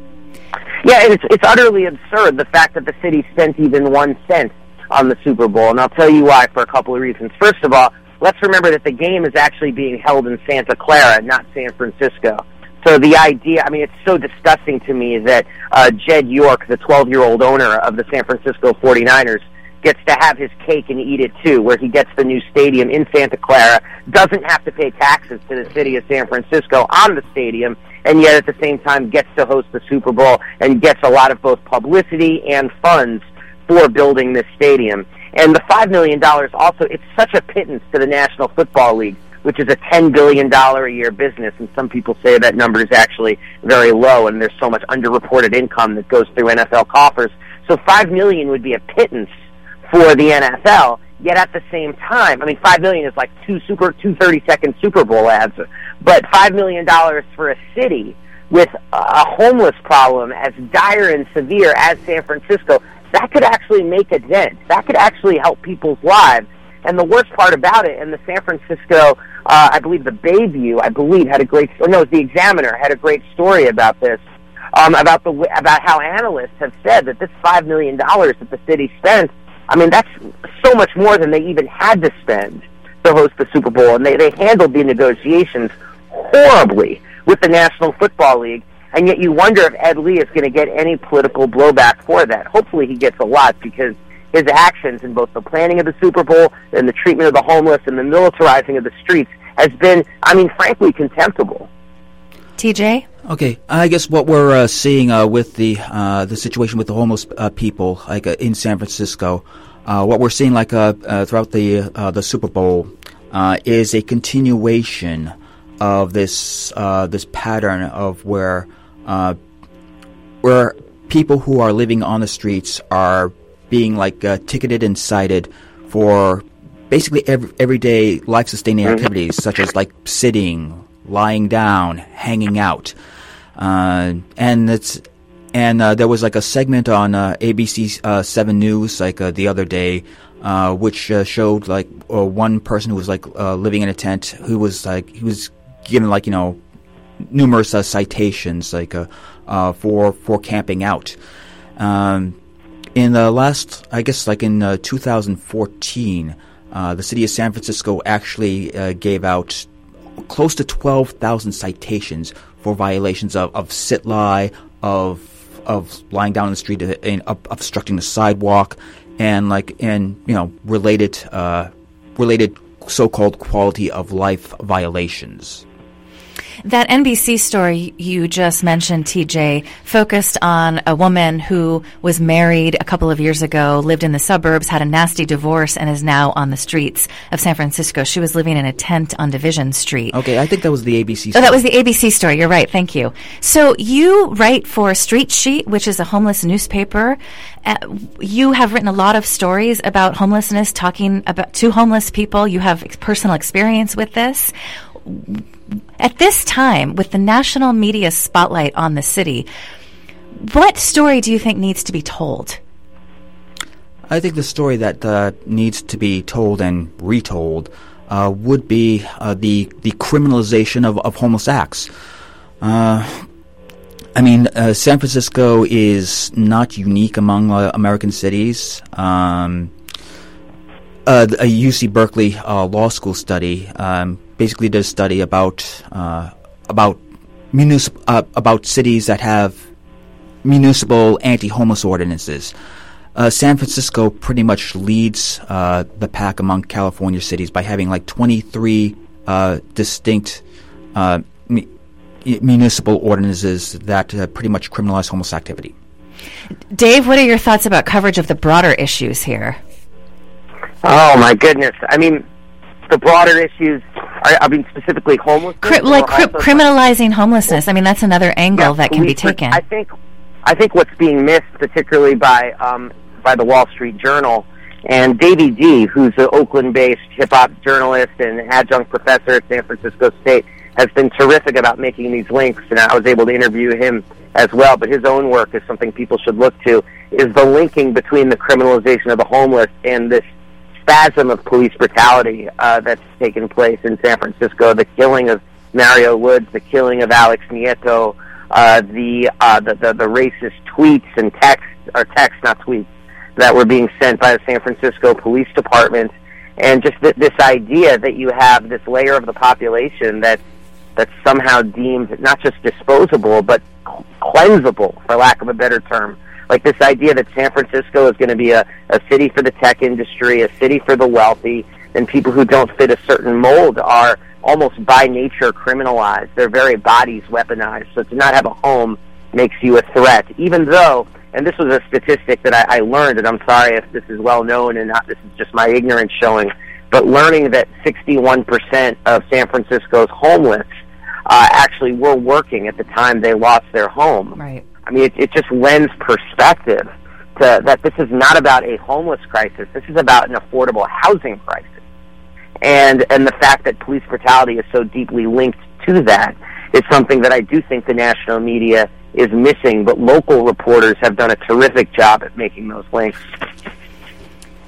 Yeah, it's it's utterly absurd, the fact that the city spent even one cent on the Super Bowl, and I'll tell you why for a couple of reasons. First of all, let's remember that the game is actually being held in Santa Clara, not San Francisco. So the idea, I mean, it's so disgusting to me that uh, Jed York, the twelve-year-old owner of the San Francisco forty-niners, gets to have his cake and eat it too, where he gets the new stadium in Santa Clara, doesn't have to pay taxes to the city of San Francisco on the stadium, and yet at the same time gets to host the Super Bowl and gets a lot of both publicity and funds for building this stadium. And the five million dollars also, it's such a pittance to the National Football League, which is a ten billion dollars a year business, and some people say that number is actually very low, and there's so much underreported income that goes through N F L coffers. So five million dollars would be a pittance for the N F L, yet at the same time, I mean, five million dollars is like two super, two thirty-second Super Bowl ads, but five million dollars for a city with a homeless problem as dire and severe as San Francisco, that could actually make a dent. That could actually help people's lives. And the worst part about it, and the San Francisco, uh, I believe the Bayview, I believe, had a great, or no, the Examiner had a great story about this, um, about the about how analysts have said that this five million dollars that the city spent, I mean, that's so much more than they even had to spend to host the Super Bowl. And they, they handled the negotiations horribly with the National Football League. And yet you wonder if Ed Lee is going to get any political blowback for that. Hopefully he gets a lot, because his actions in both the planning of the Super Bowl and the treatment of the homeless and the militarizing of the streets has been, I mean, frankly, contemptible. T J? Okay, I guess what we're uh, seeing uh, with the uh, the situation with the homeless uh, people, like uh, in San Francisco, uh, what we're seeing like uh, uh, throughout the uh, the Super Bowl uh, is a continuation of this uh, this pattern of where uh, where people who are living on the streets are being like uh, ticketed and cited for basically every, everyday life-sustaining activities, such as like sitting, lying down, hanging out, uh, and it's and uh, there was like a segment on uh, A B C uh, seven News like uh, the other day, uh, which uh, showed like uh, one person who was like uh, living in a tent, who was like he was given like you know numerous uh, citations like uh, uh, for for camping out. Um, in the last, I guess, like in uh, two thousand fourteen, uh, the city of San Francisco actually uh, gave out close to twelve thousand citations for violations of, of sit-lie, of of lying down in the street and obstructing the sidewalk, and like and you know related uh, related so-called quality of life violations. That N B C story you just mentioned, T J, focused on a woman who was married a couple of years ago, lived in the suburbs, had a nasty divorce, and is now on the streets of San Francisco. She was living in a tent on Division Street. Okay, I think that was the A B C story. Oh, that was the A B C story. You're right. Thank you. So you write for Street Sheet, which is a homeless newspaper. Uh, you have written a lot of stories about homelessness, talking about to homeless people. You have ex- personal experience with this. At this time, with the national media spotlight on the city, what story do you think needs to be told? I think the story that uh, needs to be told and retold uh, would be uh, the the criminalization of, of homeless acts. Uh, I mean, uh, San Francisco is not unique among uh, American cities. Um, uh, a U C Berkeley uh, law school study um, basically did a study about uh, about municip- uh, about cities that have municipal anti-homeless ordinances. Uh, San Francisco pretty much leads uh, the pack among California cities by having like twenty-three uh, distinct uh, mu- municipal ordinances that uh, pretty much criminalize homeless activity. Dave, what are your thoughts about coverage of the broader issues here? Oh, my goodness. I mean, the broader issues, are, I mean, specifically homelessness? Cri- like cri- criminalizing homelessness. I mean, that's another angle yeah, that can be taken. I think I think what's being missed, particularly by um, by the Wall Street Journal, and Davey D., who's an Oakland-based hip-hop journalist and adjunct professor at San Francisco State, has been terrific about making these links, and I was able to interview him as well, but his own work is something people should look to, is the linking between the criminalization of the homeless and this spasm of police brutality uh, that's taken place in San Francisco, the killing of Mario Woods, the killing of Alex Nieto, uh, the, uh, the, the the racist tweets and texts, or texts, not tweets, that were being sent by the San Francisco Police Department, and just th- this idea that you have this layer of the population that that's somehow deemed not just disposable, but cleansable, for lack of a better term. Like this idea that San Francisco is going to be a, a city for the tech industry, a city for the wealthy, and people who don't fit a certain mold are almost by nature criminalized, their very bodies weaponized. So to not have a home makes you a threat, even though, and this was a statistic that I, I learned, and I'm sorry if this is well known and not, this is just my ignorance showing, but learning that sixty-one percent of San Francisco's homeless uh, actually were working at the time they lost their home. Right. I mean, it, it just lends perspective to that this is not about a homeless crisis. This is about an affordable housing crisis. And and the fact that police brutality is so deeply linked to that is something that I do think the national media is missing, but local reporters have done a terrific job at making those links.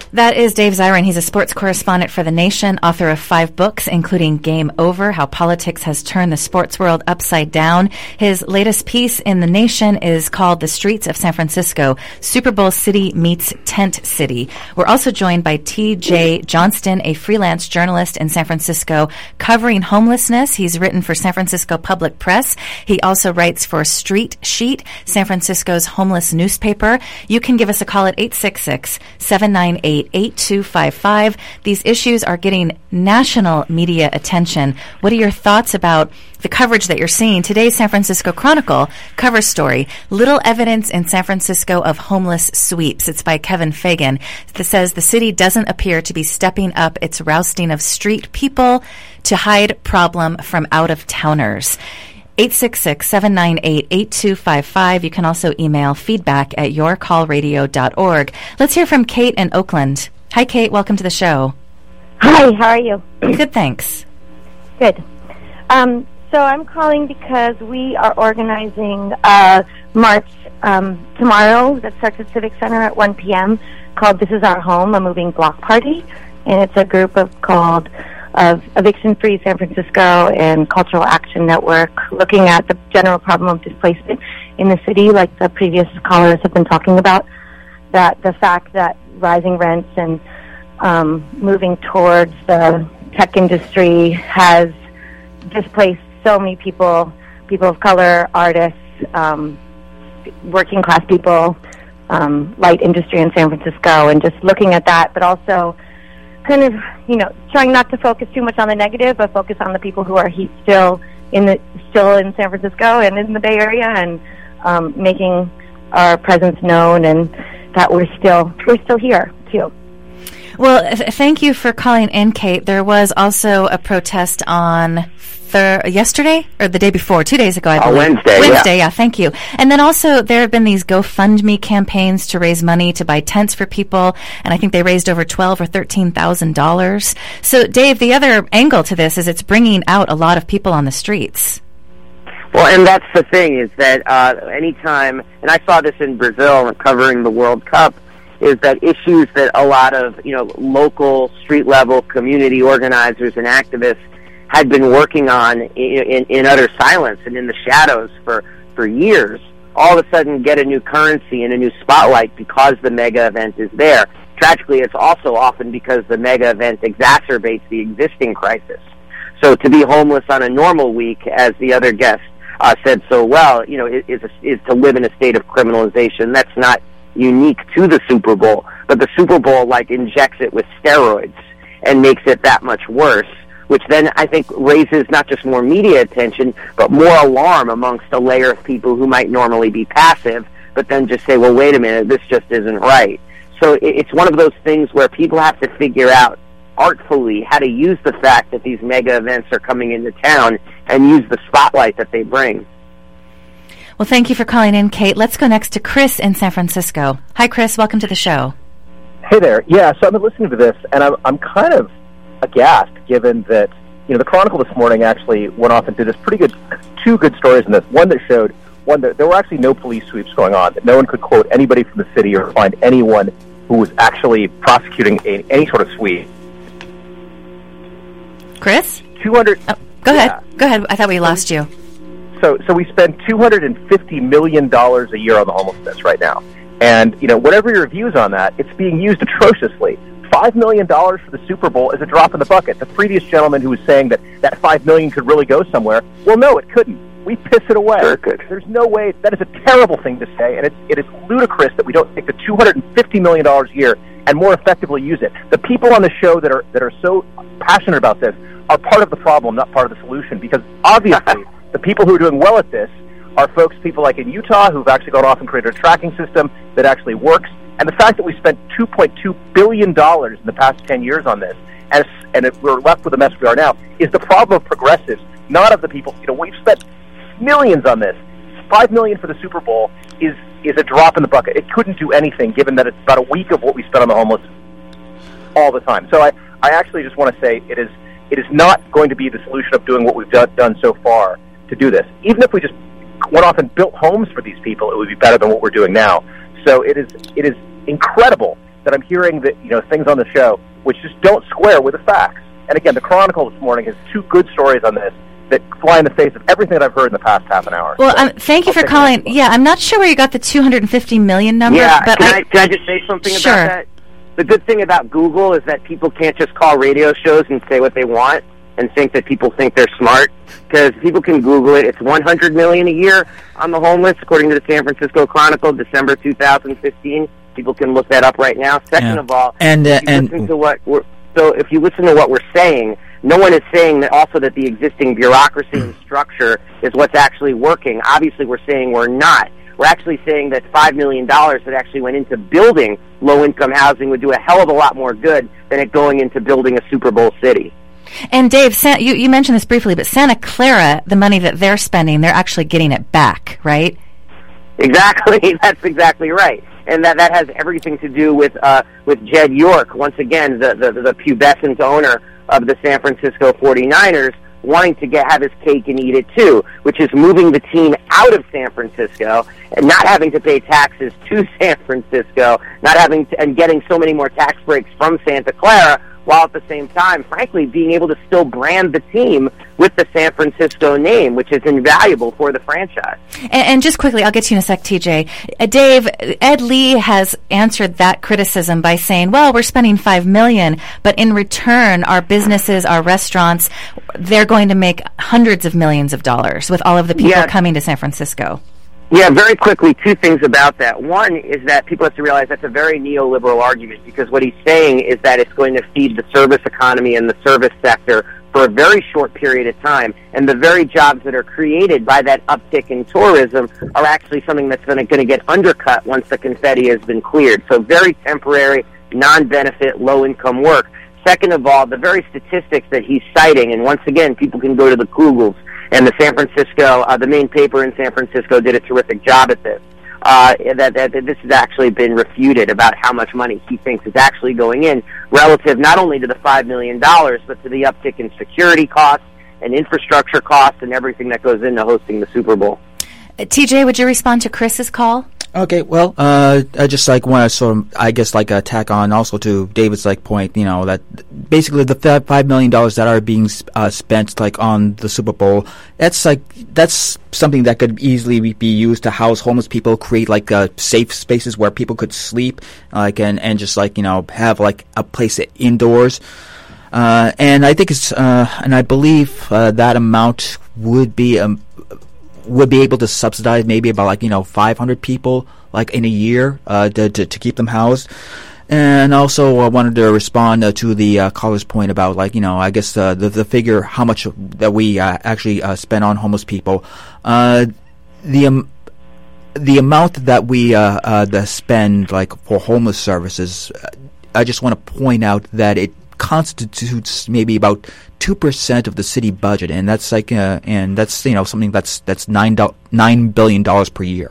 That is Dave Zirin. He's a sports correspondent for The Nation, author of five books, including Game Over, How Politics Has Turned the Sports World Upside Down. His latest piece in The Nation is called The Streets of San Francisco, Super Bowl City Meets Tent City. We're also joined by T J Johnston, a freelance journalist in San Francisco covering homelessness. He's written for San Francisco Public Press. He also writes for Street Sheet, San Francisco's homeless newspaper. You can give us a call at eight six six, seven nine eight, eight two five five. These issues are getting national media attention. What are your thoughts about the coverage that you're seeing? Today's San Francisco Chronicle cover story, Little Evidence in San Francisco of Homeless Sweeps. It's by Kevin Fagan. That says the city doesn't appear to be stepping up its rousting of street people to hide problem from out-of-towners. eight six six, seven nine eight, eight two five five. You can also email feedback at your call radio dot org. Let's hear from Kate in Oakland. Hi, Kate. Welcome to the show. Hi, how are you? Good, thanks. Good. Um, so I'm calling because we are organizing a march um, tomorrow that starts at Civic Center at one p.m. called This Is Our Home, a Moving Block Party. And it's a group of called of Eviction Free San Francisco and Cultural Action Network, looking at the general problem of displacement in the city, like the previous callers have been talking about, that the fact that rising rents and um, moving towards the tech industry has displaced so many people, people of color, artists, um, working class people, um, light industry in San Francisco, and just looking at that, but also kind of, you know, trying not to focus too much on the negative, but focus on the people who are he still in the still in San Francisco and in the Bay Area, and um, making our presence known, and that we're still we're still here too. Well, th- thank you for calling in, Kate. There was also a protest on thir- yesterday or the day before, two days ago, I believe. Oh, Wednesday, Wednesday, yeah. yeah, thank you. And then also there have been these GoFundMe campaigns to raise money to buy tents for people, and I think they raised over twelve or thirteen thousand dollars. So, Dave, the other angle to this is it's bringing out a lot of people on the streets. Well, and that's the thing, is that uh, anytime, and I saw this in Brazil covering the World Cup, is that issues that a lot of, you know, local street-level community organizers and activists had been working on in, in, in utter silence and in the shadows for, for years, all of a sudden get a new currency and a new spotlight because the mega event is there. Tragically, it's also often because the mega event exacerbates the existing crisis. So to be homeless on a normal week, as the other guest uh, said so well, you know, is, a, is to live in a state of criminalization. That's not unique to the Super Bowl, but the Super Bowl like injects it with steroids and makes it that much worse, which then I think raises not just more media attention, but more alarm amongst a layer of people who might normally be passive, but then just say, well, wait a minute, this just isn't right. So it's one of those things where people have to figure out artfully how to use the fact that these mega events are coming into town and use the spotlight that they bring. Well, thank you for calling in, Kate. Let's go next to Chris in San Francisco. Hi, Chris. Welcome to the show. Hey there. Yeah, so I've been listening to this, and I'm I'm kind of aghast, given that, you know, the Chronicle this morning actually went off and did this pretty good, two good stories in this. One that showed, one that there were actually no police sweeps going on, that no one could quote anybody from the city or find anyone who was actually prosecuting a, any sort of sweep. Chris? two hundred Oh, go yeah. ahead. Go ahead. I thought we lost you. So, so we spend two hundred fifty million dollars a year on the homelessness right now. And, you know, whatever your views on that, it's being used atrociously. five million dollars for the Super Bowl is a drop in the bucket. The previous gentleman who was saying that that five million dollars could really go somewhere, well, no, it couldn't. We piss it away. Sure it could. There's no way. That is a terrible thing to say, and it's, it is ludicrous that we don't take the two hundred fifty million dollars a year and more effectively use it. The people on the show that are that are so passionate about this are part of the problem, not part of the solution, because obviously the people who are doing well at this are folks, people like in Utah, who've actually gone off and created a tracking system that actually works. And the fact that we spent two point two billion dollars in the past ten years on this, and, and it, we're left with the mess we are now, is the problem of progressives, not of the people. You know, we've spent millions on this. Five million dollars for the Super Bowl is is a drop in the bucket. It couldn't do anything, given that it's about a week of what we spent on the homeless all the time. So I, I actually just want to say it is it is not going to be the solution of doing what we've done, done so far to do this. Even if we just went off and built homes for these people, it would be better than what we're doing now. So it is it is incredible that I'm hearing that, you know, things on the show which just don't square with the facts. And again, the Chronicle this morning has two good stories on this that fly in the face of everything that I've heard in the past half an hour. Well, so, um, thank you I'll for calling. Yeah, I'm not sure where you got the two hundred fifty million number. Yeah, but can I, I, can I just say something sure. about that? The good thing about Google is that people can't just call radio shows and say what they want and think that people think they're smart, because people can Google it. It's one hundred million dollars a year on the homeless, according to the San Francisco Chronicle, December two thousand fifteen. People can look that up right now. Second Yeah. of all, And, uh, if you and- listen to what we're, so if you listen to what we're saying, no one is saying that also that the existing bureaucracy and structure is what's actually working. Obviously, we're saying we're not. We're actually saying that five million dollars that actually went into building low-income housing would do a hell of a lot more good than it going into building a Super Bowl city. and Dave, San, you, you mentioned this briefly, but Santa Clara, the money that they're spending, they're actually getting it back, right? Exactly. That's exactly right. And that, that has everything to do with uh, with Jed York, once again, the, the, the pubescent owner of the San Francisco forty-niners, wanting to get have his cake and eat it too, which is moving the team out of San Francisco and not having to pay taxes to San Francisco, not having to, and getting so many more tax breaks from Santa Clara, while at the same time, frankly, being able to still brand the team with the San Francisco name, which is invaluable for the franchise. And, and just quickly, I'll get to you in a sec, T J. Uh, Dave, Ed Lee has answered that criticism by saying, well, we're spending five million dollars, but in return, our businesses, our restaurants, they're going to make hundreds of millions of dollars with all of the people Yeah. coming to San Francisco. Yeah, very quickly, two things about that. One is that people have to realize that's a very neoliberal argument, because what he's saying is that it's going to feed the service economy and the service sector for a very short period of time, and the very jobs that are created by that uptick in tourism are actually something that's going to, going to get undercut once the confetti has been cleared. So very temporary, non-benefit, low-income work. Second of all, the very statistics that he's citing, and once again, people can go to the Googles, and the San Francisco, uh, the main paper in San Francisco did a terrific job at this. Uh, that, that, that this has actually been refuted about how much money he thinks is actually going in relative not only to the five million dollars, but to the uptick in security costs and infrastructure costs and everything that goes into hosting the Super Bowl. Uh, T J, would you respond to Chris's call? Okay, well, uh, I just like want to sort of, I guess, like uh, tack on also to David's like point, you know, that basically the five million dollars that are being uh, spent like on the Super Bowl, that's like that's something that could easily be used to house homeless people, create like uh, safe spaces where people could sleep, like and and just like you know have like a place indoors. Uh, and I think it's, uh, and I believe uh, that amount would be um. would be able to subsidize maybe about like you know five hundred people like in a year uh, to, to to keep them housed. And also I wanted to respond uh, to the uh, caller's point about like you know I guess uh, the the figure how much that we uh, actually uh, spend on homeless people. Uh, the um, the amount that we uh, uh, that spend like for homeless services, I just want to point out that it constitutes maybe about two percent of the city budget, and that's like, uh, and that's you know something that's that's nine do- nine billion dollars per year.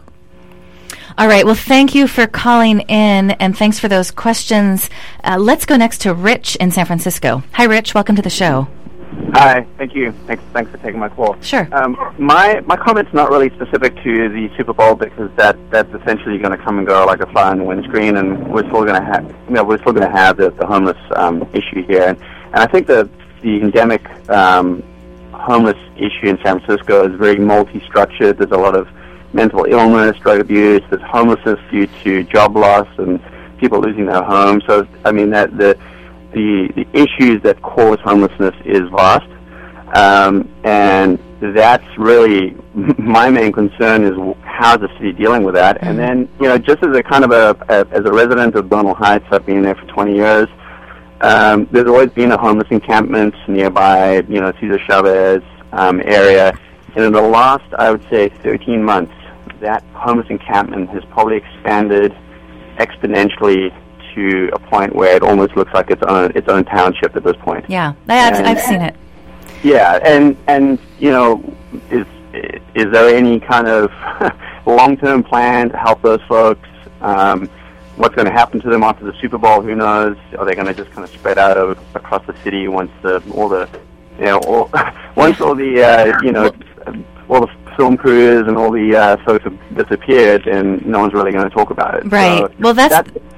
All right. Well, thank you for calling in, and thanks for those questions. Uh, let's go next to Rich in San Francisco. Hi, Rich. Welcome to the show. Hi. Thank you. Thanks. Thanks for taking my call. Sure. Um, my my comment's not really specific to the Super Bowl, because that that's essentially going to come and go like a fly on the windscreen, and we're still going to have you know we're still going to have the, the homeless um, issue here, and, and I think the the endemic um, homeless issue in San Francisco is very multi-structured. There's a lot of mental illness, drug abuse. There's homelessness due to job loss and people losing their homes. So I mean that the the the issues that cause homelessness is vast, um, and that's really my main concern is how's the city dealing with that. And then you know just as a kind of a, a as a resident of Bernal Heights, I've been there for twenty years. Um, there's always been a homeless encampment nearby, you know, Cesar Chavez um, area. And in the last, I would say, thirteen months, that homeless encampment has probably expanded exponentially to a point where it almost looks like its own its own township at this point. Yeah, I've, And- I've seen it. Yeah, and and you know, is is there any kind of long-term plan to help those folks? Um, what's going to happen to them after the Super Bowl? Who knows? Are they going to just kind of spread out over, across the city once the all the you know all, once all the uh, you know all the film crews and all the uh, folks have disappeared, and no one's really going to talk about it. Right. So well, that's that,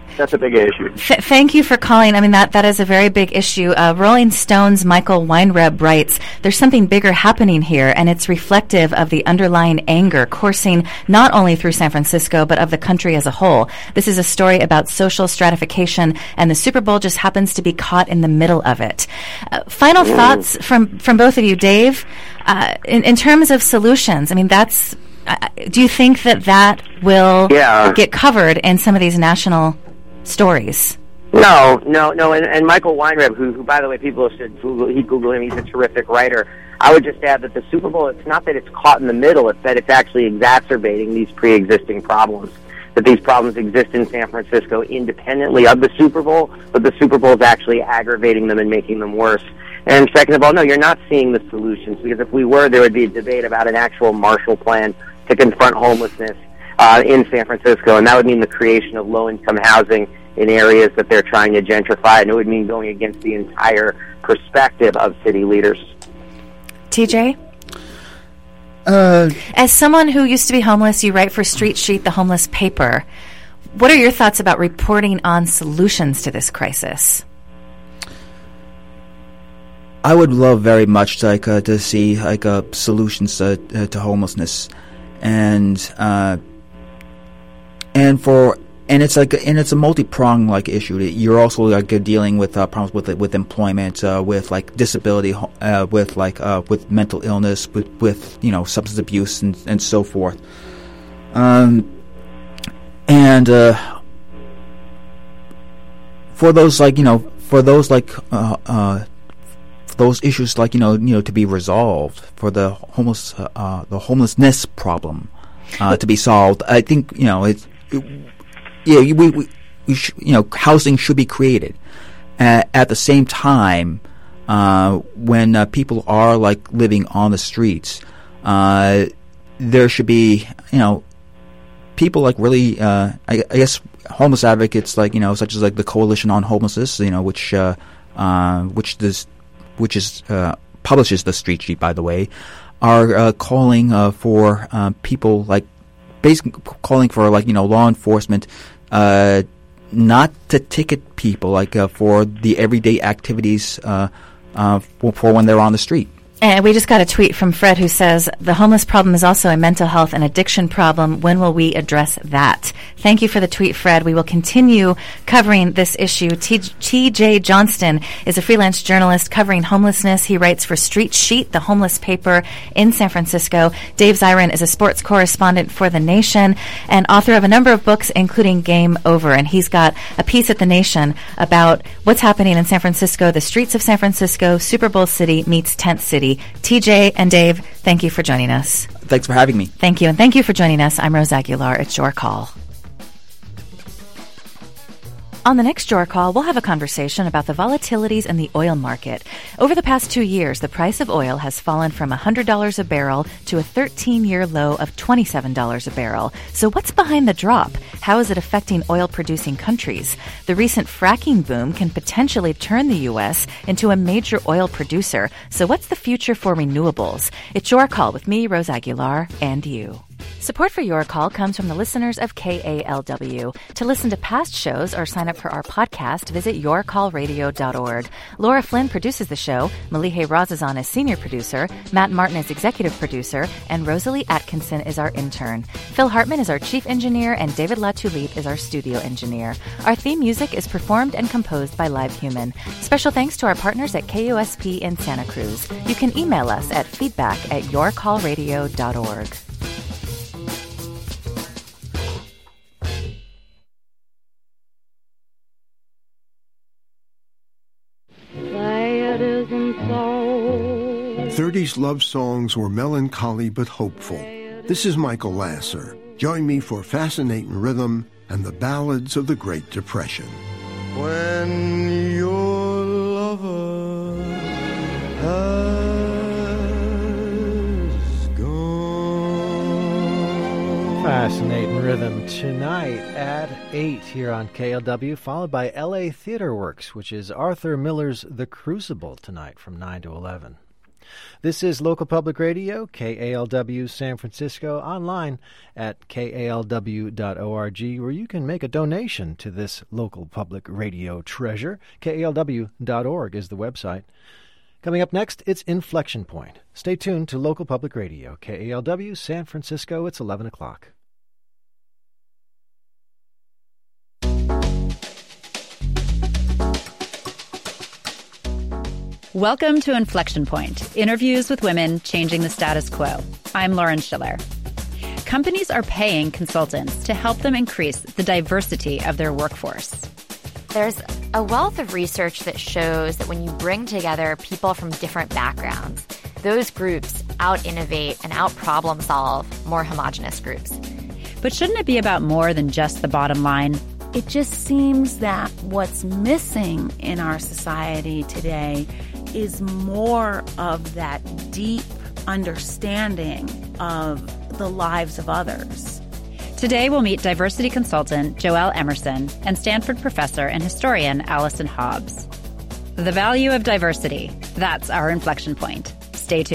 that's a big issue. Th- thank you for calling. I mean, that, that is a very big issue. Uh, Rolling Stone's Michael Weinreb writes, there's something bigger happening here, and it's reflective of the underlying anger coursing not only through San Francisco, but of the country as a whole. This is a story about social stratification, and the Super Bowl just happens to be caught in the middle of it. Uh, final mm. thoughts from, from both of you. Dave, uh, in, in terms of solutions, I mean, that's, uh, do you think that that will yeah. get covered in some of these national stories? No, no, no. And, and Michael Weinreb, who, who, by the way, people should Google, he Google him. He's a terrific writer. I would just add that the Super Bowl, it's not that it's caught in the middle, it's that it's actually exacerbating these pre-existing problems. That these problems exist in San Francisco independently of the Super Bowl, but the Super Bowl is actually aggravating them and making them worse. And second of all, no, you're not seeing the solutions, because if we were, there would be a debate about an actual Marshall Plan to confront homelessness uh, in San Francisco, and that would mean the creation of low-income housing in areas that they're trying to gentrify, and it would mean going against the entire perspective of city leaders. T J? Uh, As someone who used to be homeless, you write for Street Sheet, the homeless paper. What are your thoughts about reporting on solutions to this crisis? I would love very much like uh, to see like uh, solutions uh, uh, to homelessness, and uh, and for and it's like and it's a multi-pronged like issue. You're also like dealing with uh, problems with with employment, uh, with like disability, uh, with like uh, with mental illness, with with you know substance abuse and and so forth. Um, and uh, for those like you know for those like uh, uh, for those issues like you know you know to be resolved, for the homeless uh, uh, the homelessness problem uh, to be solved, I think you know it's. It, Yeah, we, we, we sh- you know, housing should be created. Uh, at the same time, uh, when uh, people are like living on the streets, uh, there should be, you know, people like really, uh, I, I guess, homeless advocates like you know, such as like the Coalition on Homelessness, you know, which uh, uh, which this which is uh, publishes the Street Sheet, by the way, are uh, calling uh, for uh, people like. Basically calling for like you know law enforcement uh, not to ticket people like uh, for the everyday activities uh, uh, for, for when they're on the street. And we just got a tweet from Fred who says, the homeless problem is also a mental health and addiction problem. When will we address that? Thank you for the tweet, Fred. We will continue covering this issue. T J Johnston is a freelance journalist covering homelessness. He writes for Street Sheet, the homeless paper in San Francisco. Dave Zirin is a sports correspondent for The Nation and author of a number of books, including Game Over. And he's got a piece at The Nation about what's happening in San Francisco, the streets of San Francisco, Super Bowl City meets Tent City. T J and Dave, thank you for joining us. Thanks for having me. Thank you, and thank you for joining us. I'm Rose Aguilar. It's Your Call. On the next Your Call, we'll have a conversation about the volatilities in the oil market. Over the past two years, the price of oil has fallen from one hundred dollars a barrel to a thirteen-year low of twenty-seven dollars a barrel. So what's behind the drop? How is it affecting oil-producing countries? The recent fracking boom can potentially turn the U S into a major oil producer. So what's the future for renewables? It's Your Call with me, Rose Aguilar, and you. Support for Your Call comes from the listeners of K A L W. To listen to past shows or sign up for our podcast, visit your call radio dot org. Laura Flynn produces the show, Malihe Razazan is senior producer, Matt Martin is executive producer, and Rosalie Atkinson is our intern. Phil Hartman is our chief engineer, and David Latulippe is our studio engineer. Our theme music is performed and composed by Live Human. Special thanks to our partners at K U S P in Santa Cruz. You can email us at feedback at your call radio dot org. thirties love songs were melancholy but hopeful. This is Michael Lasser. Join me for Fascinating Rhythm and the ballads of the Great Depression. When your lover has gone. Fascinating Rhythm tonight at eight here on K L W, followed by L A Theater Works, which is Arthur Miller's The Crucible tonight from nine to eleven. This is Local Public Radio, K A L W San Francisco, online at K A L W dot org, where you can make a donation to this local public radio treasure. K A L W dot org is the website. Coming up next, it's Inflection Point. Stay tuned to Local Public Radio, K A L W San Francisco. It's eleven o'clock. Welcome to Inflection Point, interviews with women changing the status quo. I'm Lauren Schiller. Companies are paying consultants to help them increase the diversity of their workforce. There's a wealth of research that shows that when you bring together people from different backgrounds, those groups out-innovate and out-problem solve more homogenous groups. But shouldn't it be about more than just the bottom line? It just seems that what's missing in our society today is more of that deep understanding of the lives of others. Today we'll meet diversity consultant Joelle Emerson and Stanford professor and historian Allison Hobbs. The value of diversity, that's our inflection point.